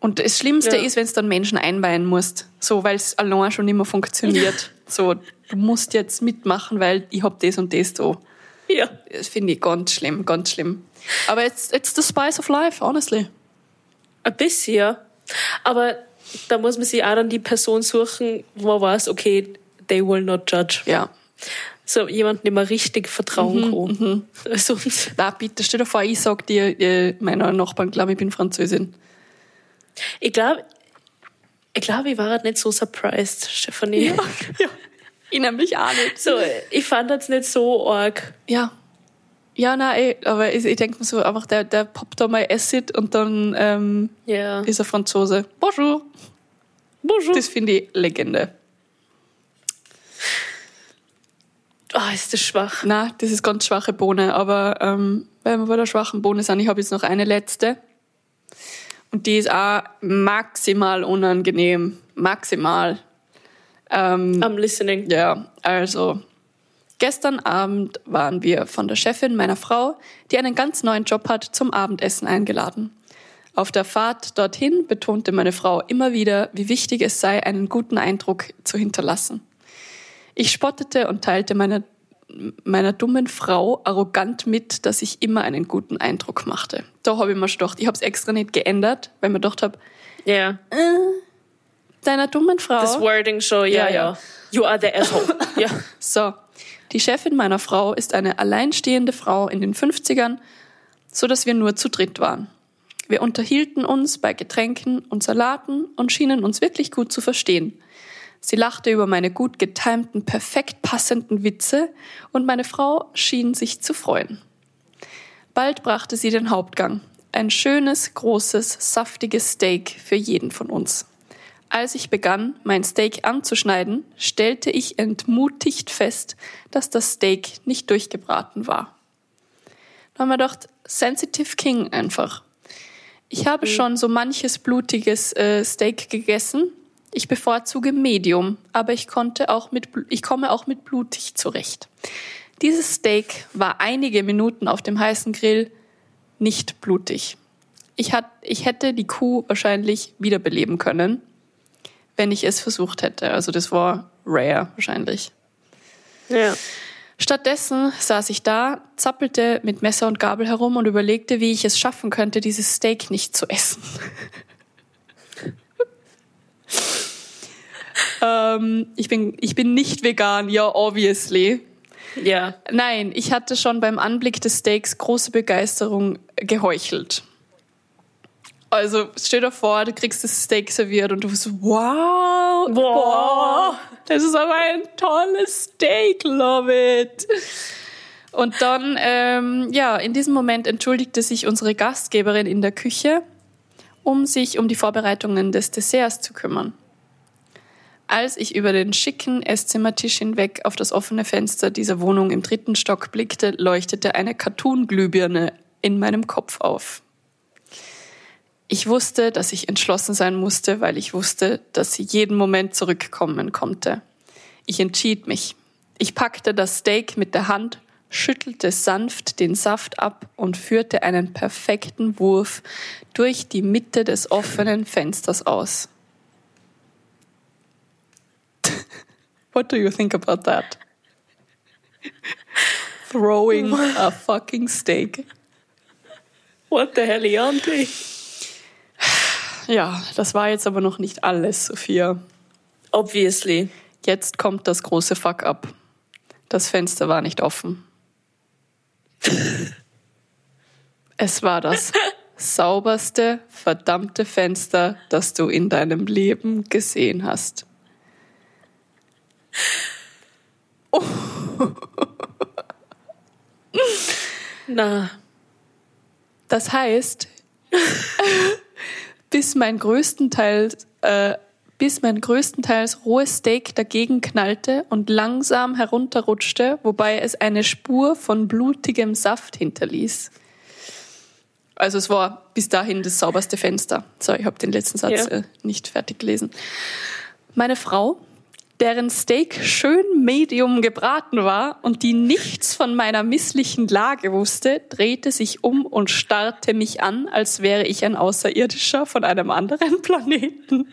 Und das Schlimmste Ja. ist, wenn du dann Menschen einweihen musst, so, weil es allein schon nicht mehr funktioniert. So, du musst jetzt mitmachen, weil ich hab das und das da. Ja. Das finde ich ganz schlimm, ganz schlimm. Aber it's, it's the spice of life, honestly. Ein bisschen, ja. Aber da muss man sich auch dann die Person suchen, wo man weiß, okay, they will not judge. Ja. So jemanden, dem man richtig vertrauen kann. Sonst. Na, bitte, stell dir vor, ich sag dir, äh, meiner Nachbarn glauben, ich bin Französin. Ich glaube, ich, glaub, ich war halt nicht so surprised, Stefanie. Ja, ja. Ich nämlich auch nicht. So, ich fand das nicht so arg. Ja. Ja, nein, ey, aber ich, ich denke mir so, einfach, der, der poppt da mal Acid und dann ähm, Ja. ist er Franzose. Bonjour. Bonjour. Das finde ich Legende. Ah, ist das schwach. Na, das ist ganz schwache Bohne, aber ähm, weil wir bei der schwachen Bohne sind, ich habe jetzt noch eine letzte. Und die ist auch maximal unangenehm. Maximal. Ähm, I'm listening. ja, also gestern Abend waren wir von der Chefin meiner Frau, die einen ganz neuen Job hat, zum Abendessen eingeladen. Auf der Fahrt dorthin betonte meine Frau immer wieder, wie wichtig es sei, einen guten Eindruck zu hinterlassen. Ich spottete und teilte meiner, meiner dummen Frau arrogant mit, dass ich immer einen guten Eindruck machte. Da habe ich mir schon gedacht, ich habe es extra nicht geändert, weil ich mir gedacht habe, Ja. deiner dummen Frau... Das Wording schon, ja, Ja, ja. ja. You are the asshole. Ja. So, die Chefin meiner Frau ist eine alleinstehende Frau in den fünfzigern, so dass wir nur zu dritt waren. Wir unterhielten uns bei Getränken und Salaten und schienen uns wirklich gut zu verstehen. Sie lachte über meine gut getimten, perfekt passenden Witze und meine Frau schien sich zu freuen. Bald brachte sie den Hauptgang. Ein schönes, großes, saftiges Steak für jeden von uns. Als ich begann, mein Steak anzuschneiden, stellte ich entmutigt fest, dass das Steak nicht durchgebraten war. Da haben wir gedacht, Sensitive King einfach. Ich habe schon so manches blutiges äh, Steak gegessen. Ich bevorzuge Medium, aber ich konnte auch mit, ich komme auch mit blutig zurecht. Dieses Steak war einige Minuten auf dem heißen Grill nicht blutig. Ich, hat, ich hätte die Kuh wahrscheinlich wiederbeleben können, wenn ich es versucht hätte. Also das war rare wahrscheinlich. Ja. Stattdessen saß ich da, zappelte mit Messer und Gabel herum und überlegte, wie ich es schaffen könnte, dieses Steak nicht zu essen. ähm, ich bin, ich bin nicht vegan, ja, obviously. Ja. Nein, ich hatte schon beim Anblick des Steaks große Begeisterung geheuchelt. Also stell dir vor, du kriegst das Steak serviert und du bist so, wow, boah, das ist aber ein tolles Steak, love it. Und dann, ähm, ja, in diesem Moment entschuldigte sich unsere Gastgeberin in der Küche, um sich um die Vorbereitungen des Desserts zu kümmern. Als ich über den schicken Esszimmertisch hinweg auf das offene Fenster dieser Wohnung im dritten Stock blickte, leuchtete eine Cartoon-Glühbirne in meinem Kopf auf. Ich wusste, dass ich entschlossen sein musste, weil ich wusste, dass sie jeden Moment zurückkommen konnte. Ich entschied mich. Ich packte das Steak mit der Hand, schüttelte sanft den Saft ab und führte einen perfekten Wurf durch die Mitte des offenen Fensters aus. What do you think about that? Throwing a fucking steak. What the hell, Auntie? Ja, das war jetzt aber noch nicht alles, Sophia. Obviously. Jetzt kommt das große Fuck-up. Das Fenster war nicht offen. Es war das sauberste, verdammte Fenster, das du in deinem Leben gesehen hast. Oh. Na. Das heißt, bis mein größtenteils, äh, bis mein größtenteils rohes Steak dagegen knallte und langsam herunterrutschte, wobei es eine Spur von blutigem Saft hinterließ. Also es war bis dahin das sauberste Fenster. So, ich habe den letzten Satz Ja. äh, nicht fertig gelesen. Meine Frau, deren Steak schön medium gebraten war und die nichts von meiner misslichen Lage wusste, drehte sich um und starrte mich an, als wäre ich ein Außerirdischer von einem anderen Planeten.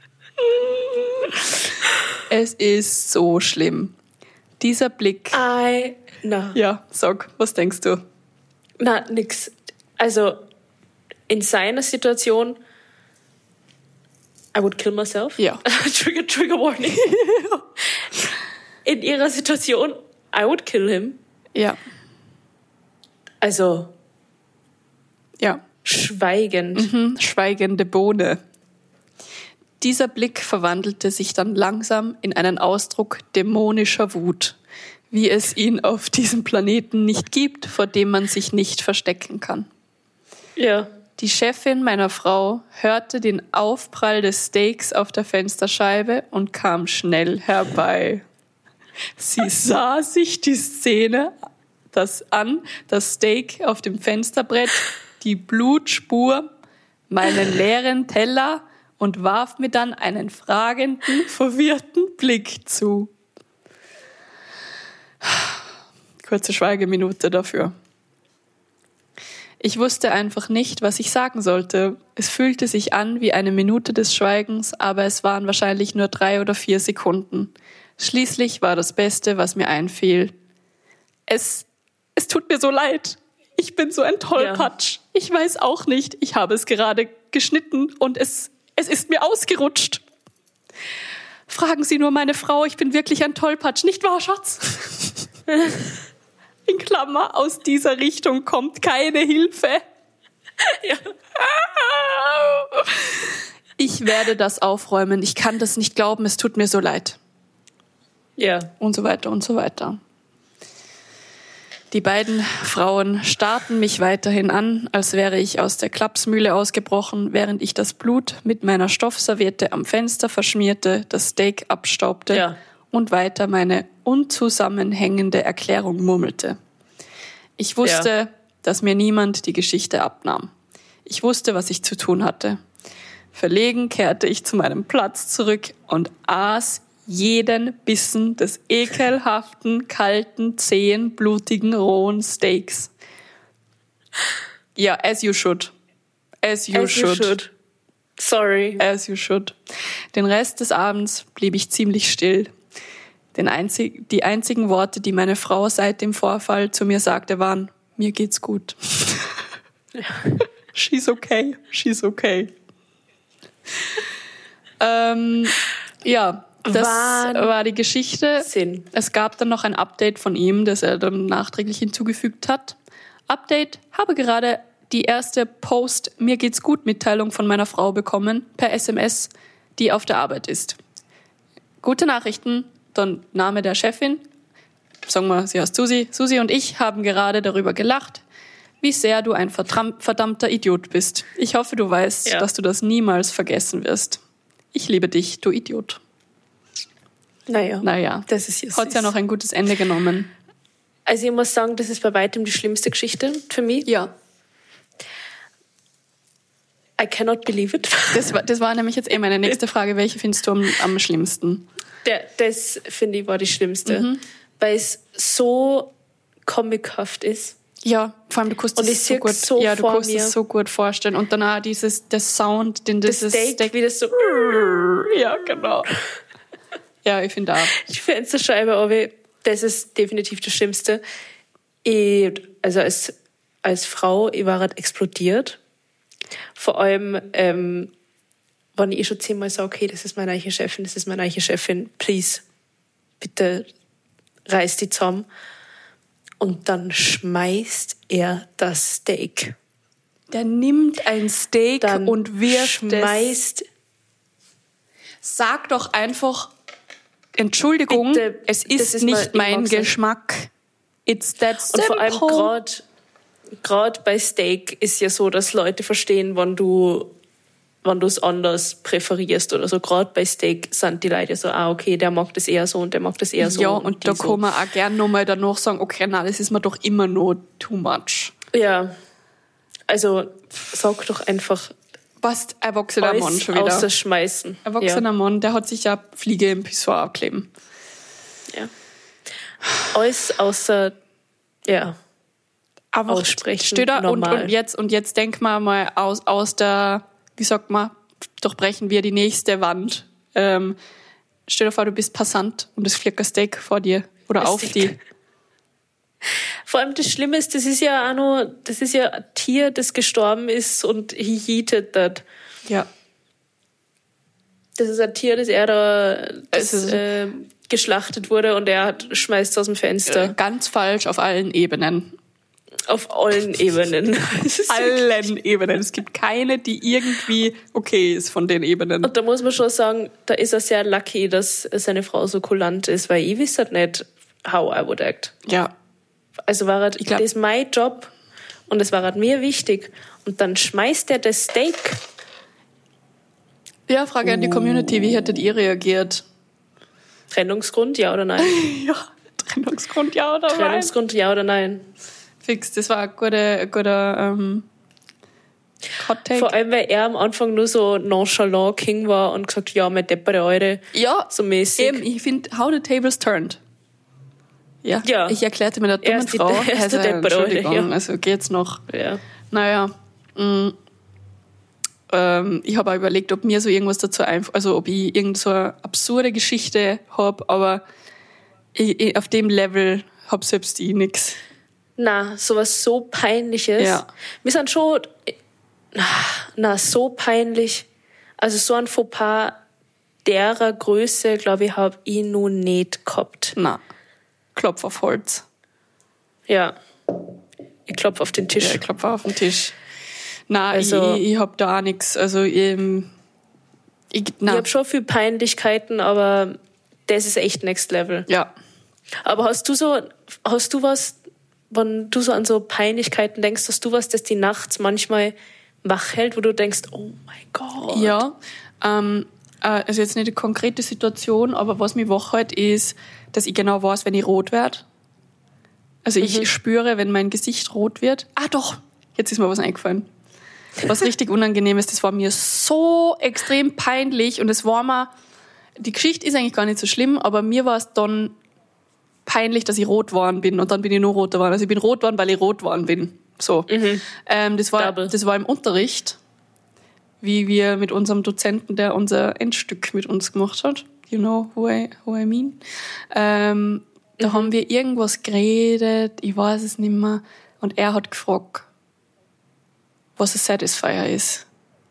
Es ist so schlimm. Dieser Blick. I, na. Ja, sag, was denkst du? Na, nix. Also, in seiner Situation, I would kill myself. Ja. trigger, trigger warning. In ihrer Situation, I would kill him. Ja. Also, ja. schweigend. Mhm, schweigende Bohne. Dieser Blick verwandelte sich dann langsam in einen Ausdruck dämonischer Wut, wie es ihn auf diesem Planeten nicht gibt, vor dem man sich nicht verstecken kann. Ja. Die Chefin meiner Frau hörte den Aufprall des Steaks auf der Fensterscheibe und kam schnell herbei. Sie sah sich die Szene das an, das Steak auf dem Fensterbrett, die Blutspur, meinen leeren Teller und warf mir dann einen fragenden, verwirrten Blick zu. Kurze Schweigeminute dafür. Ich wusste einfach nicht, was ich sagen sollte. Es fühlte sich an wie eine Minute des Schweigens, aber es waren wahrscheinlich nur drei oder vier Sekunden. Schließlich war das Beste, was mir einfiel. Es, es tut mir so leid. Ich bin so ein Tollpatsch. Ja. Ich weiß auch nicht. Ich habe es gerade geschnitten und es, es ist mir ausgerutscht. Fragen Sie nur meine Frau, ich bin wirklich ein Tollpatsch. Nicht wahr, Schatz? In Klammer, aus dieser Richtung kommt keine Hilfe. Ja. Ich werde das aufräumen. Ich kann das nicht glauben. Es tut mir so leid. Ja. Und so weiter und so weiter. Die beiden Frauen starrten mich weiterhin an, als wäre ich aus der Klapsmühle ausgebrochen, während ich das Blut mit meiner Stoffserviette am Fenster verschmierte, das Steak abstaubte ja. und weiter meine unzusammenhängende Erklärung murmelte. Ich wusste, ja. dass mir niemand die Geschichte abnahm. Ich wusste, was ich zu tun hatte. Verlegen kehrte ich zu meinem Platz zurück und aß jeden Bissen des ekelhaften, kalten, zähen, blutigen, rohen Steaks. Ja, as you should. As you, as should. you should. Sorry. As you should. Den Rest des Abends blieb ich ziemlich still. Den einzig, die einzigen Worte, die meine Frau seit dem Vorfall zu mir sagte, waren, mir geht's gut. Ja. She's okay, she's okay. ähm, ja, das Wahnsinn. War die Geschichte. Sinn. Es gab dann noch ein Update von ihm, das er dann nachträglich hinzugefügt hat. Update, habe gerade die erste Post Mir geht's gut Mitteilung von meiner Frau bekommen, per S M S, die auf der Arbeit ist. Gute Nachrichten, dann Name der Chefin. Sagen wir, sie heißt Susi. Susi und ich haben gerade darüber gelacht, wie sehr du ein verdammter Idiot bist. Ich hoffe, du weißt, ja. dass du das niemals vergessen wirst. Ich liebe dich, du Idiot. Naja, naja. das ist jetzt hat ja noch ein gutes Ende genommen. Also ich muss sagen, das ist bei weitem die schlimmste Geschichte für mich. Ja. I cannot believe it. Das war, das war nämlich jetzt eh meine nächste Frage. Welche findest du am, am schlimmsten? Der, das, finde ich, war die schlimmste. Mhm. Weil es so comichaft ist. Ja, vor allem du kannst es so gut, so ja, du kannst es so gut vorstellen. Und dann auch dieses, der Sound, den das dieses Steak, Steak, wie das so. Ja, genau. Ja, ich finde auch. Die Fensterscheibe, aber das ist definitiv das Schlimmste. Ich, also als, als Frau, ich war halt explodiert. Vor allem, ähm, wenn ich schon zehnmal sage, okay, das ist meine neue Chefin, das ist meine neue Chefin, please, bitte reiß die zusammen. Und dann schmeißt er das Steak. Der nimmt ein Steak dann und wirft schmeißt es. Sag doch einfach, Entschuldigung, bitte, es ist, ist nicht mein Geschmack. It's that simple. Und vor allem gerade gerade bei Steak ist ja so, dass Leute verstehen, wenn du wenn du es anders präferierst oder so. Gerade bei Steak sind die Leute so, ah, okay, der mag das eher so und der mag das eher so. Ja, und, und da so. kann man auch gerne nochmal danach sagen, okay, nein, das ist mir doch immer noch too much. Ja, also sag doch einfach, Was, erwachsener Mann schon wieder. Außer schmeißen. Erwachsener ja. Mann, der hat sich ja Fliege im Pissoir abkleben. Ja. Alles außer, ja, Aber aussprechen, steht da und, normal. und jetzt, und jetzt denk mal mal aus, aus der, wie sagt man, durchbrechen wir die nächste Wand. Ähm, stell dir vor, du bist Passant und es fliegt ein Steak vor dir oder auf die. Vor allem das Schlimme ist, das ist ja auch noch, das ist ja ein Tier, das gestorben ist und he heated that. Ja. Das ist ein Tier, das er da das, Es ist- äh, geschlachtet wurde und er hat, schmeißt aus dem Fenster. Äh, Ganz falsch auf allen Ebenen. Auf allen Ebenen. Das ist Allen Ebenen. Es gibt keine, die irgendwie okay ist von den Ebenen. Und da muss man schon sagen, da ist er sehr lucky, dass seine Frau so kulant ist, weil ich wüsste halt nicht, how I would act. Ja. Also war halt, Ich glaub- das ist mein Job und es war halt mir wichtig. Und dann schmeißt er das Steak. Ja, Frage an die Community, wie hättet ihr reagiert? Trennungsgrund, ja oder nein? Ja, Trennungsgrund, ja oder nein? Trennungsgrund, ja oder nein? Fix, das war ein guter, ein guter ähm, Hot Take. Vor allem, weil er am Anfang nur so nonchalant King war und gesagt, ja, mein deppere Eure, Ja, so mäßig. eben, ich finde, how the tables turned. Ja, Ja. ich erklärte mir der Er dummen ist die- Frau, er ist also, der Deppere, Entschuldigung, ja. also geht's noch. Ja. Naja, mh, ähm, ich habe auch überlegt, ob mir so irgendwas dazu einfällt, also ob ich irgend so eine absurde Geschichte habe, aber ich, ich, auf dem Level hab selbst ich nix. Na, sowas so Peinliches. Ja. Wir sind schon, na, na, so peinlich. Also so ein Fauxpas derer Größe, glaube ich, habe ich noch nicht gehabt. Na, Klopf auf Holz. Ja. Ich klopfe auf den Tisch. Ja, ich klopfe auf den Tisch. Na, Also- ich, ich hab da auch nix. Also, ähm, ich, na, Ich habe schon viel Peinlichkeiten, aber das ist echt next level. ja. Aber hast du so, hast du was, wenn du so an so Peinlichkeiten denkst, hast du was, das die nachts manchmal wach hält, wo du denkst, oh mein Gott. Ja, ähm, äh, also jetzt nicht eine konkrete Situation, aber was mich wach hält, ist, dass ich genau weiß, wenn ich rot werde. Also ich Mhm. spüre, wenn mein Gesicht rot wird. Ah doch, jetzt ist mir was eingefallen. Was richtig unangenehm ist, das war mir so extrem peinlich und es war mir, die Geschichte ist eigentlich gar nicht so schlimm, aber mir war es dann peinlich, dass ich rot geworden bin und dann bin ich nur rot geworden. Also ich bin rot geworden, weil ich rot geworden bin. So. Ähm, das war, Double. das war im Unterricht, wie wir mit unserem Dozenten, der unser Endstück mit uns gemacht hat. You know who I, who I mean. Ähm, da haben wir irgendwas geredet, ich weiß es nicht mehr. Und er hat gefragt, was ein Satisfier ist.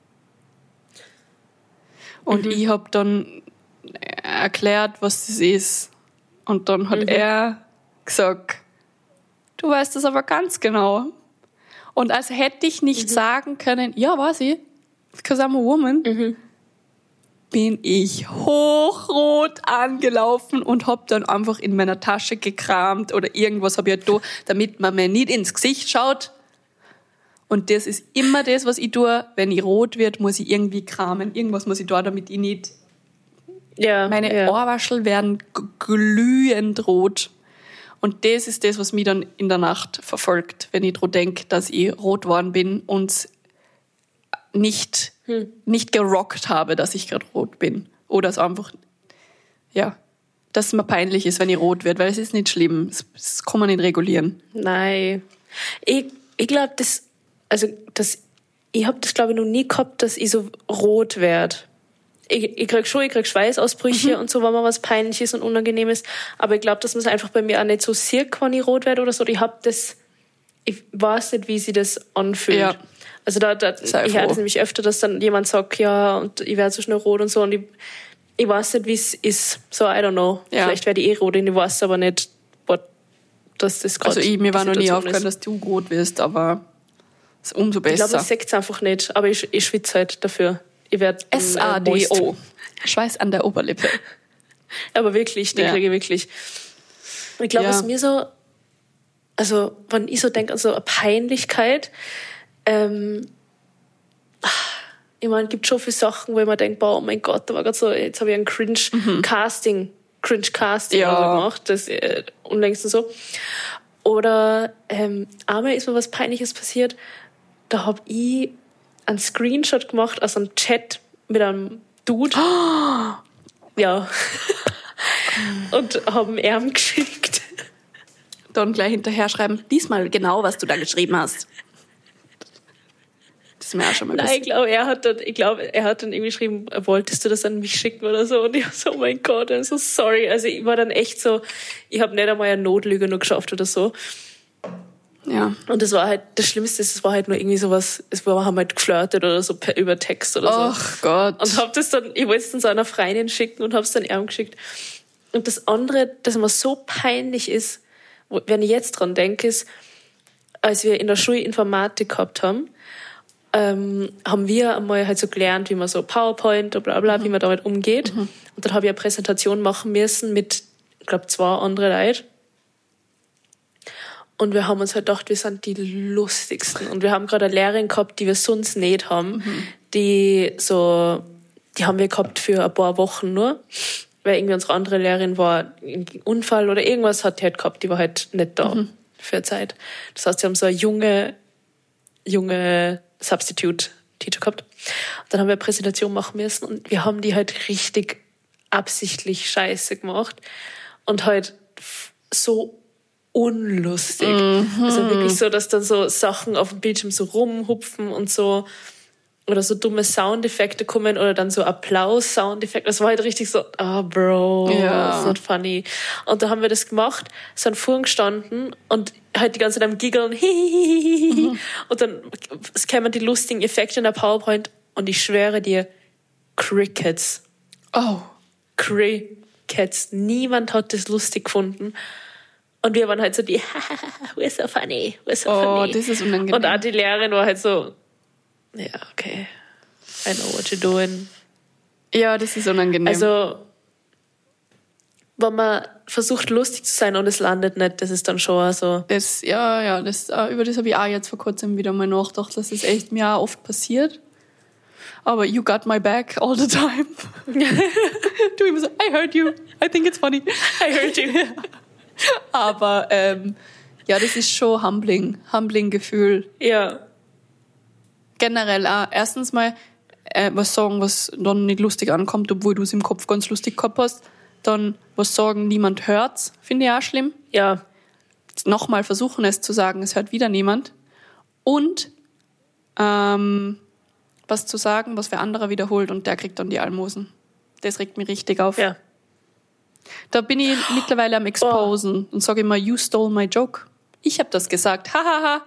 Und ich habe dann erklärt, was das ist. Und dann hat er gesagt, du weißt das aber ganz genau. Und als hätte ich nicht sagen können, ja, weiß ich, because I'm a woman, bin ich hochrot angelaufen und hab dann einfach in meiner Tasche gekramt oder irgendwas hab ich halt da, damit man mir nicht ins Gesicht schaut. Und das ist immer das, was ich tue. Wenn ich rot wird, muss ich irgendwie kramen. Irgendwas muss ich da, damit ich nicht... Ja, Meine ja. Ohrwaschel werden g- glühend rot. Und das ist das, was mich dann in der Nacht verfolgt, wenn ich dran denke, dass ich rot geworden bin und nicht, Hm. nicht gerockt habe, dass ich gerade rot bin. Oder es einfach, ja, dass es mir peinlich ist, wenn ich rot werde, weil es ist nicht schlimm. Das, das kann man nicht regulieren. Nein. Ich, ich glaube, das, also, das, ich habe das, glaube ich, noch nie gehabt, dass ich so rot werde. Ich, ich krieg schon, ich krieg Schweißausbrüche und so, wenn mir was Peinliches und Unangenehmes. Aber ich glaube, dass man es einfach bei mir auch nicht so sieht, wenn ich rot werde oder so. Ich hab das, ich weiß nicht, wie sich das anfühlt. Ja. Also da, da Sei ich höre froh. das nämlich öfter, dass dann jemand sagt, ja, und ich werde so schnell rot und so. Und ich, ich weiß nicht, wie es ist. So, I don't know. Ja. Vielleicht werde ich eh rot und ich weiß aber nicht, what, dass das gerade Also ich, mir war die noch nie Situation aufgefallen, ist. dass du rot wirst, aber es ist umso Ich besser. glaube, ich sehe es einfach nicht, aber ich, ich schwitze halt dafür. Ich werde S A D O. Schweiß an der Oberlippe. Aber wirklich, den Ja. kriege ich wirklich. Ich glaube, Ja. was mir so, also wenn ich so denke, also eine Peinlichkeit, ähm, ich meine, es gibt schon viele Sachen, wo ich mir denke, boah, oh mein Gott, da war gerade so, jetzt habe ich ein Cringe-Casting, Cringe-Casting Ja. also gemacht, das äh, unlängst so. Oder ähm, einmal ist mir was Peinliches passiert, da habe ich einen Screenshot gemacht aus einem Chat mit einem Dude. Oh. Ja. Und haben ihm geschickt. Dann gleich hinterher schreiben, lies mal genau, was du da geschrieben hast. Das ist mir auch schon mal Nein, ich glaube, er hat dann, ich glaube, er hat dann irgendwie geschrieben, wolltest du das an mich schicken oder so? Und ich war so, oh mein Gott, I'm so sorry. Also ich war dann echt so, ich habe nicht einmal eine Notlüge nur geschafft oder so. Ja. Und das war halt, das Schlimmste ist, es war halt nur irgendwie sowas, es war, haben halt geflirtet oder so per, über Text oder so. Ach Gott. Und hab das dann, ich wollte es dann so einer Freundin schicken und hab's dann ihm geschickt. Und das andere, das mir so peinlich ist, wenn ich jetzt dran denke, ist, als wir in der Schule Informatik gehabt haben, ähm, haben wir einmal halt so gelernt, wie man so PowerPoint oder bla bla, mhm. wie man damit umgeht. Mhm. Und dann habe ich eine Präsentation machen müssen mit, ich glaube, zwei anderen Leuten. Und wir haben uns halt gedacht, wir sind die lustigsten. Und wir haben gerade eine Lehrerin gehabt, die wir sonst nicht haben. Mhm. Die so, die haben wir gehabt für ein paar Wochen nur. Weil irgendwie unsere andere Lehrerin war ein Unfall oder irgendwas hat die halt gehabt. Die war halt nicht da mhm. für eine Zeit. Das heißt, wir haben so eine junge, junge Substitute-Teacher gehabt. Und dann haben wir eine Präsentation machen müssen und wir haben die halt richtig absichtlich scheiße gemacht. Und halt so unlustig. Mhm. Also wirklich so, dass dann so Sachen auf dem Bildschirm so rumhupfen und so oder so dumme Soundeffekte kommen oder dann so Applaus-Soundeffekte. Das war halt richtig so, ah, oh, Bro, ja. that's not funny. Und da haben wir das gemacht, sind vorn gestanden und halt die ganze Zeit am Giggeln, hihihihi. Mhm. Und dann es kämen die lustigen Effekte in der PowerPoint und ich schwöre dir, Crickets. Oh. Crickets. Niemand hat das lustig gefunden. Und wir waren halt so die, we're so funny, we're so oh, funny. Oh, das ist unangenehm. Und auch die Lehrerin war halt so, ja, okay, I know what you're doing. Ja, das ist unangenehm. Also, wenn man versucht, lustig zu sein und es landet nicht, das ist dann schon so. Das, ja, ja, das, über das habe ich auch jetzt vor kurzem wieder mal nachgedacht, dass das echt mir auch oft passiert. Aber you got my back all the time. Du immer so, I heard you, I think it's funny. I heard you. Aber ähm, ja, das ist schon humbling, humbling Gefühl. Ja. Generell auch. Erstens mal äh, was sagen, was dann nicht lustig ankommt, obwohl du es im Kopf ganz lustig gehabt hast. Dann was sagen, niemand hört's, finde ich auch schlimm. Ja. Nochmal versuchen es zu sagen, es hört wieder niemand. Und ähm, was zu sagen, was wer anderer wiederholt und der kriegt dann die Almosen. Das regt mich richtig auf. Ja. Da bin ich mittlerweile am Exposen oh. und sage immer, you stole my joke. Ich habe das gesagt. Hahaha.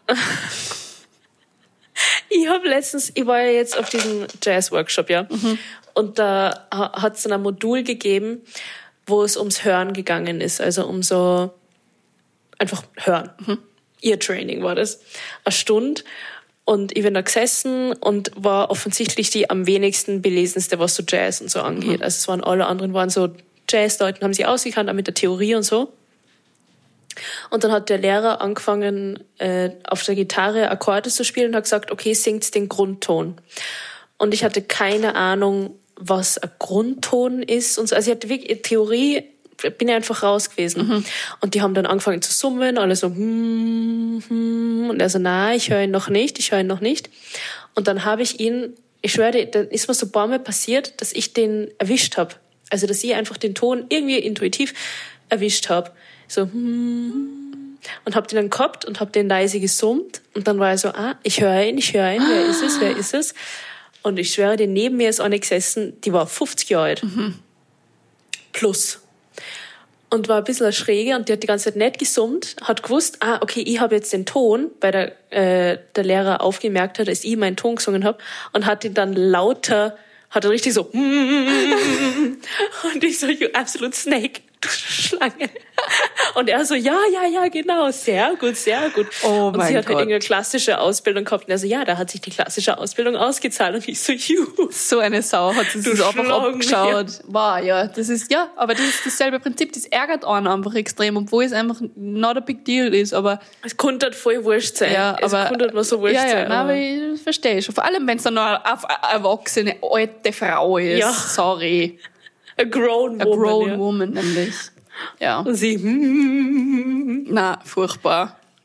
Ich habe letztens, ich war ja jetzt auf diesem Jazz-Workshop, ja. Mhm. Und da hat es ein Modul gegeben, wo es ums Hören gegangen ist. Also um so einfach Hören. Mhm. Ear-Training war das. Eine Stunde. Und ich bin da gesessen und war offensichtlich die am wenigsten belesenste, was so Jazz und so angeht. Mhm. Also es waren alle anderen, waren so Jazz-Leute, haben sich ausgekannt, auch mit der Theorie und so. Und dann hat der Lehrer angefangen, äh, auf der Gitarre Akkorde zu spielen und hat gesagt, okay, singt den Grundton. Und ich hatte keine Ahnung, was ein Grundton ist und so. Also ich hatte wirklich Theorie, bin ich einfach raus gewesen. Mhm. Und die haben dann angefangen zu summen, alle so, hm, hm. Und er so, nein, ich höre ihn noch nicht, ich höre ihn noch nicht. Und dann habe ich ihn, ich schwöre dir, dann ist mir so ein paar Mal passiert, dass ich den erwischt habe. Also, dass ich einfach den Ton irgendwie intuitiv erwischt habe. So, hm, und hab den dann gehabt und hab den leise gesummt. Und dann war er so, ah, ich höre ihn, ich höre ihn, wer ist es, wer ist es? Und ich schwöre dir, neben mir ist eine gesessen, die war fünfzig Jahre alt. Mhm. Plus. Und war ein bisschen eine Schräge und die hat die ganze Zeit nicht gesummt, hat gewusst, ah, okay, ich habe jetzt den Ton, weil der, äh, der Lehrer aufgemerkt hat, dass ich meinen Ton gesungen habe und hat ihn dann lauter, hat er richtig so und ich so, you absolute snake, du Schlange. Und er so, ja, ja, ja, genau, sehr gut, sehr gut. Oh und mein sie hat Gott. halt irgendeine klassische Ausbildung gehabt und er so, ja, da hat sich die klassische Ausbildung ausgezahlt und ich so, you. So eine Sau hat sie sich einfach abgeschaut. Ja. Wow, ja, das ist, ja, aber das ist dasselbe Prinzip, das ärgert einen einfach extrem, obwohl es einfach not a big deal ist, aber. Es konnte halt voll wurscht sein. Ja, es aber. konnte halt mal so wurscht ja, ja, sein. Nein, aber ich verstehe schon. Vor allem, wenn es dann noch eine erwachsene, alte Frau ist. Ja. Sorry. A grown woman. A grown ja. woman, nämlich. Ja. Und sie, Na, furchtbar.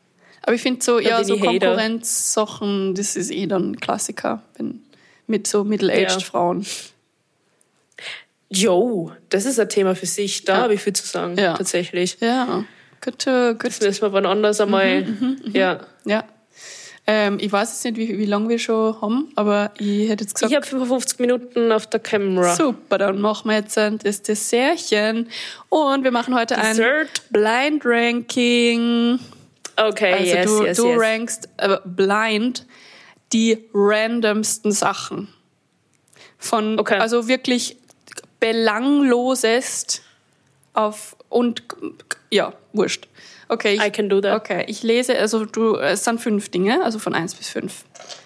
Aber ich finde so, Da ja, bin so ich Hater. Konkurrenzsachen, das ist eh dann ein Klassiker, wenn, mit so middle-aged Ja. Frauen. Jo, das ist ein Thema für sich. Da Ja. habe ich viel zu sagen, Ja. tatsächlich. Ja, gut, äh, gut. Das müssen wir wann anders einmal. Ja. Ja. Ähm, ich weiß jetzt nicht, wie, wie lange wir schon haben, aber ich hätte jetzt gesagt, Ich habe fünfundfünfzig Minuten auf der Kamera. super, dann machen wir jetzt ein das Dessertchen. Und wir machen heute Dessert. ein Blind Ranking. Okay, Also yes, du, yes, du yes. rankst äh, blind die randomsten Sachen. Von, Okay. also wirklich belanglosest auf und ja, wurscht. Okay, ich, I can do that. Okay, ich lese, also du, es sind fünf Dinge, also von eins bis fünf.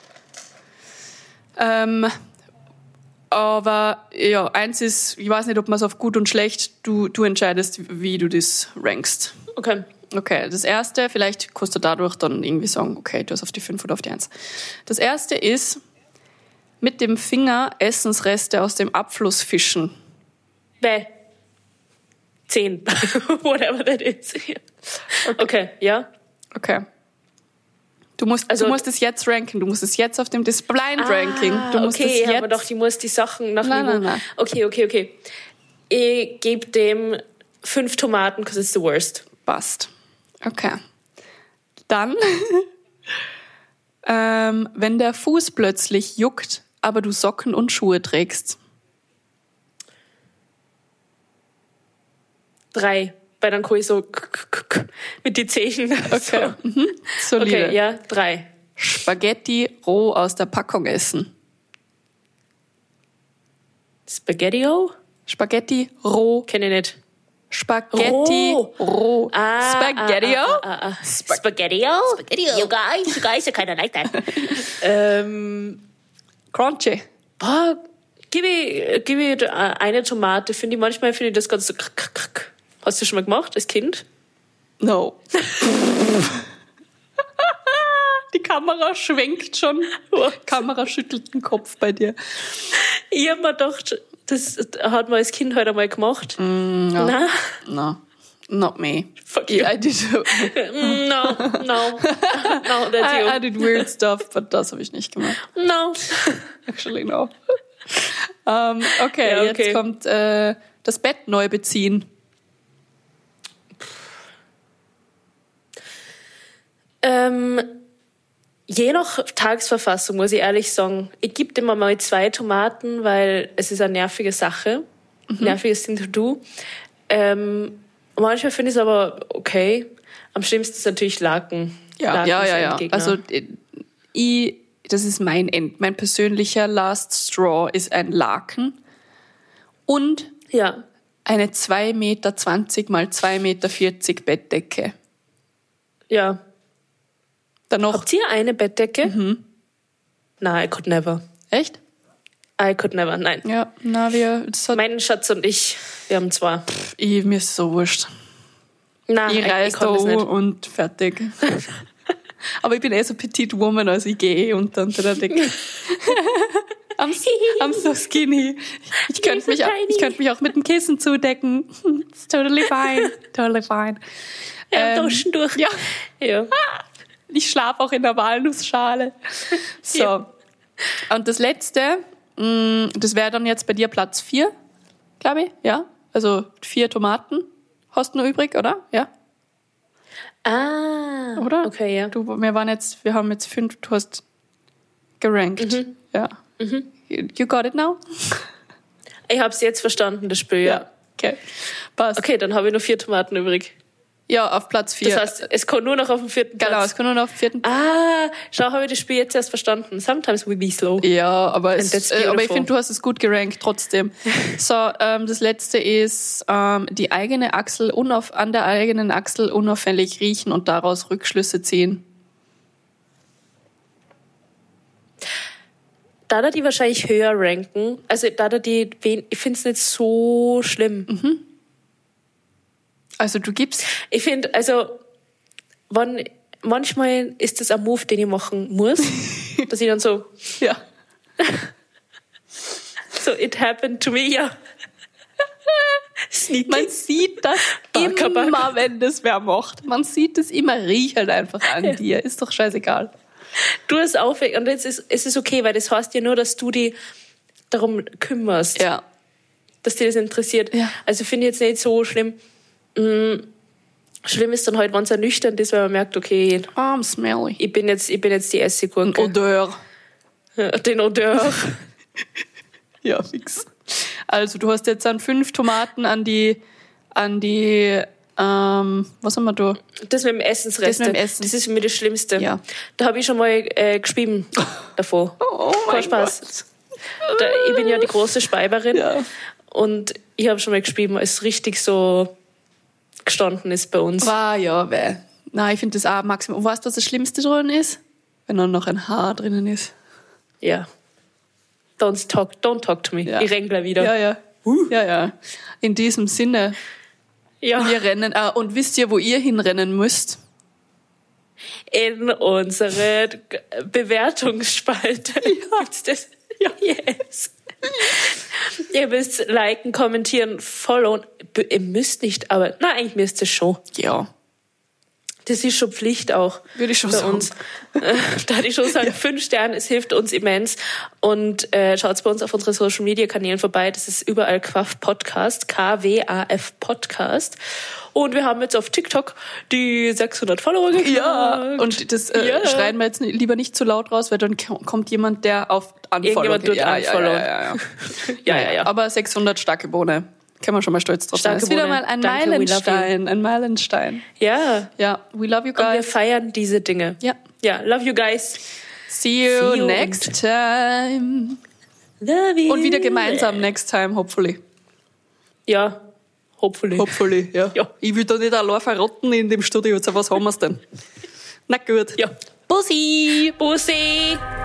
Ähm, aber ja, eins ist, ich weiß nicht, ob man es auf gut und schlecht, du, du entscheidest, wie du das rankst. Okay. Okay, das erste, vielleicht kannst du dadurch dann irgendwie sagen, okay, du hast auf die fünf oder auf die eins. Das erste ist, mit dem Finger Essensreste aus dem Abfluss fischen. Bäh. Zehn. Whatever that is. Okay. Okay, ja. Okay. Du musst, Also- du musst es jetzt ranken, du musst es jetzt auf dem das Blind Ranking. Du musst okay, es ich jetzt. habe mir gedacht, ich muss die Sachen nach Nein, Niveau... nein, nein. Okay, okay, okay. Ich gebe dem fünf Tomaten, because it's the worst. Passt. Okay. Dann, ähm, wenn der Fuß plötzlich juckt, aber du Socken und Schuhe trägst. Drei. Weil dann kann ich so mit die Zehen. Okay. Mhm. So. Solide. Okay, ja, drei. Spaghetti roh aus der Packung essen. Spaghetti-O? Spaghetti roh. Kenne ich nicht. Spaghetti Roh. roh. Ah, Spaghetti ah, ah, ah, ah. Spaghetti-O? Spaghetti-O. You guys, you guys are kind of like that. ähm, Crunchy. boah, gib ich, gib ich eine Tomate. Finde ich, manchmal finde ich das ganz so... krack, krack, krack. Hast du schon mal gemacht als Kind? No. Die Kamera schwenkt schon. Die Kamera schüttelt den Kopf bei dir. Ich hab mir gedacht, das hat man als Kind halt einmal gemacht. Mm, no. Nein. No. Not me. Fuck you. I did, No, no. No, that's I, I you. did weird stuff, but das habe ich nicht gemacht. No. Actually, no. um, okay, Ja, okay. jetzt kommt äh, das Bett neu beziehen. Ähm, je nach Tagesverfassung muss ich ehrlich sagen, ich gebe dem mal zwei Tomaten, weil es ist eine nervige Sache. Mhm. Nerviges Ding to do. Ähm, manchmal finde ich es aber okay. Am schlimmsten ist natürlich Laken. Ja, Laken ja, ist ja, ein ja. Endgegner. Also äh, ich, das ist mein End. Mein persönlicher Last Straw ist ein Laken und ja. eine zwei Meter zwanzig mal zwei Meter vierzig Bettdecke. Ja. Dann noch, Habt ihr eine Bettdecke? Mhm. Nein, I could never. echt? I could never, nein. Ja, na, wir, das hat, Mein Schatz und ich, wir haben zwar. ich, mir ist so wurscht. Nein, Ich ich, reise ich da kann das an nicht. und fertig. Aber ich bin eh so Petite Woman, also ich gehe eh unter, unter der Decke. I'm, I'm so skinny. Ich könnte so mich, auch- tiny. ich könnte mich auch mit dem Kissen zudecken. It's totally fine. Totally fine. Ja, Ähm, duschen durch. Ja, Ja. ich schlafe auch in der Walnussschale. So. Ja. Und das letzte, mh, das wäre dann jetzt bei dir Platz vier, glaube ich. Ja. Also vier Tomaten hast du noch übrig, oder? Ja. Ah, Oder? okay, ja. Du, wir waren jetzt, wir haben jetzt fünf, du hast gerankt. Mhm. Ja. You, you got it now? Ich habe es jetzt verstanden, das Spiel, ja. Okay. Passt. Okay, dann habe ich nur vier Tomaten übrig. Ja, auf Platz vier. Das heißt, es kommt nur noch auf den vierten genau, Platz. es kann nur noch auf den vierten. Ah, schau, habe ich das Spiel jetzt erst verstanden. Sometimes we be slow. Ja, aber, es, that's äh, aber ich beautiful. finde, du hast es gut gerankt trotzdem. So, ähm, das letzte ist ähm, die eigene Achsel unauf, an der eigenen Achsel unauffällig riechen und daraus Rückschlüsse ziehen. Da da die wahrscheinlich höher ranken, also da da die, wen- ich finde es nicht so schlimm. Mhm. Also du gibst. Ich finde, also, wann, manchmal ist das ein Move, den ich machen muss, dass ich dann so, Ja. so, it happened to me, ja. Sneaky. Man sieht das Barkerback. immer, wenn das wer macht. Man sieht das immer, riech halt einfach an Ja. dir. Ist doch scheißegal. Du hast aufweg und jetzt ist, es ist okay, weil das heißt ja nur, dass du dich darum kümmerst, Ja. dass dir das interessiert. Ja. Also finde ich jetzt nicht so schlimm. Mm, schlimm ist dann halt, wenn es ernüchternd ist, weil man merkt, okay, I'm smelly. ich bin jetzt, ich bin jetzt die Essiggurke. Odeur. Den Odeur. Ja, fix. Also, du hast jetzt dann fünf Tomaten an die, an die, ähm, was haben wir da? Das mit dem Essensreste. Das mit dem Essen. Das ist für mich das Schlimmste. Ja. Da habe ich schon mal äh, geschrieben davor. Oh Kein Spaß. Da, ich bin ja die große Speiberin. Ja. Und ich habe schon mal geschrieben, als es richtig so gestanden ist bei uns. War ja, weh. Nein, ich finde das auch maximal. Und weißt du, was das Schlimmste drin ist? Wenn dann noch ein Haar drinnen ist. Ja. Don't talk, don't talk to me. Ja. Ich renn gleich wieder. Ja, ja. Ja, ja. In diesem Sinne, Ja. wir rennen. Ah, und wisst ihr, wo ihr hinrennen müsst? In unsere G- Bewertungsspalte. Gibt's das? Ja. Yes. Ihr müsst liken, kommentieren, followen. B- Ihr müsst nicht, aber na, eigentlich müsst ihr schon. Ja. Das ist schon Pflicht auch. Würde ich schon bei sagen. uns. Äh, da hatte ich schon sagen, fünf Sterne, es hilft uns immens. Und äh, schaut bei uns auf unseren Social Media Kanälen vorbei. Das ist überall Quaff Podcast, K W A F Podcast. Und wir haben jetzt auf TikTok die sechshundert Follower geknackt. Ja, und das äh, Ja. schreien wir jetzt lieber nicht zu laut raus, weil dann k- kommt jemand, der auf Unfollow Irgendjemand geht. tut ja, Unfollow. Ja, ja, ja, ja. Ja, ja, ja. Aber sechshundert starke Bohne. Können wir schon mal stolz drauf sein. Starke Das ist wieder Bohne. mal ein Danke, we love Meilenstein. Ein Meilenstein. Ja. Ja, we love you Und wir guys. feiern diese Dinge. Ja. Ja, love you guys. See you, See you next time. Love you. Und wieder gemeinsam next time, hopefully. Ja, hopefully. Hopefully, ja. Ja. Ich will da nicht allein verrotten in dem Studio. So, was haben wir's denn? Na gut. Ja. Bussi! Bussi.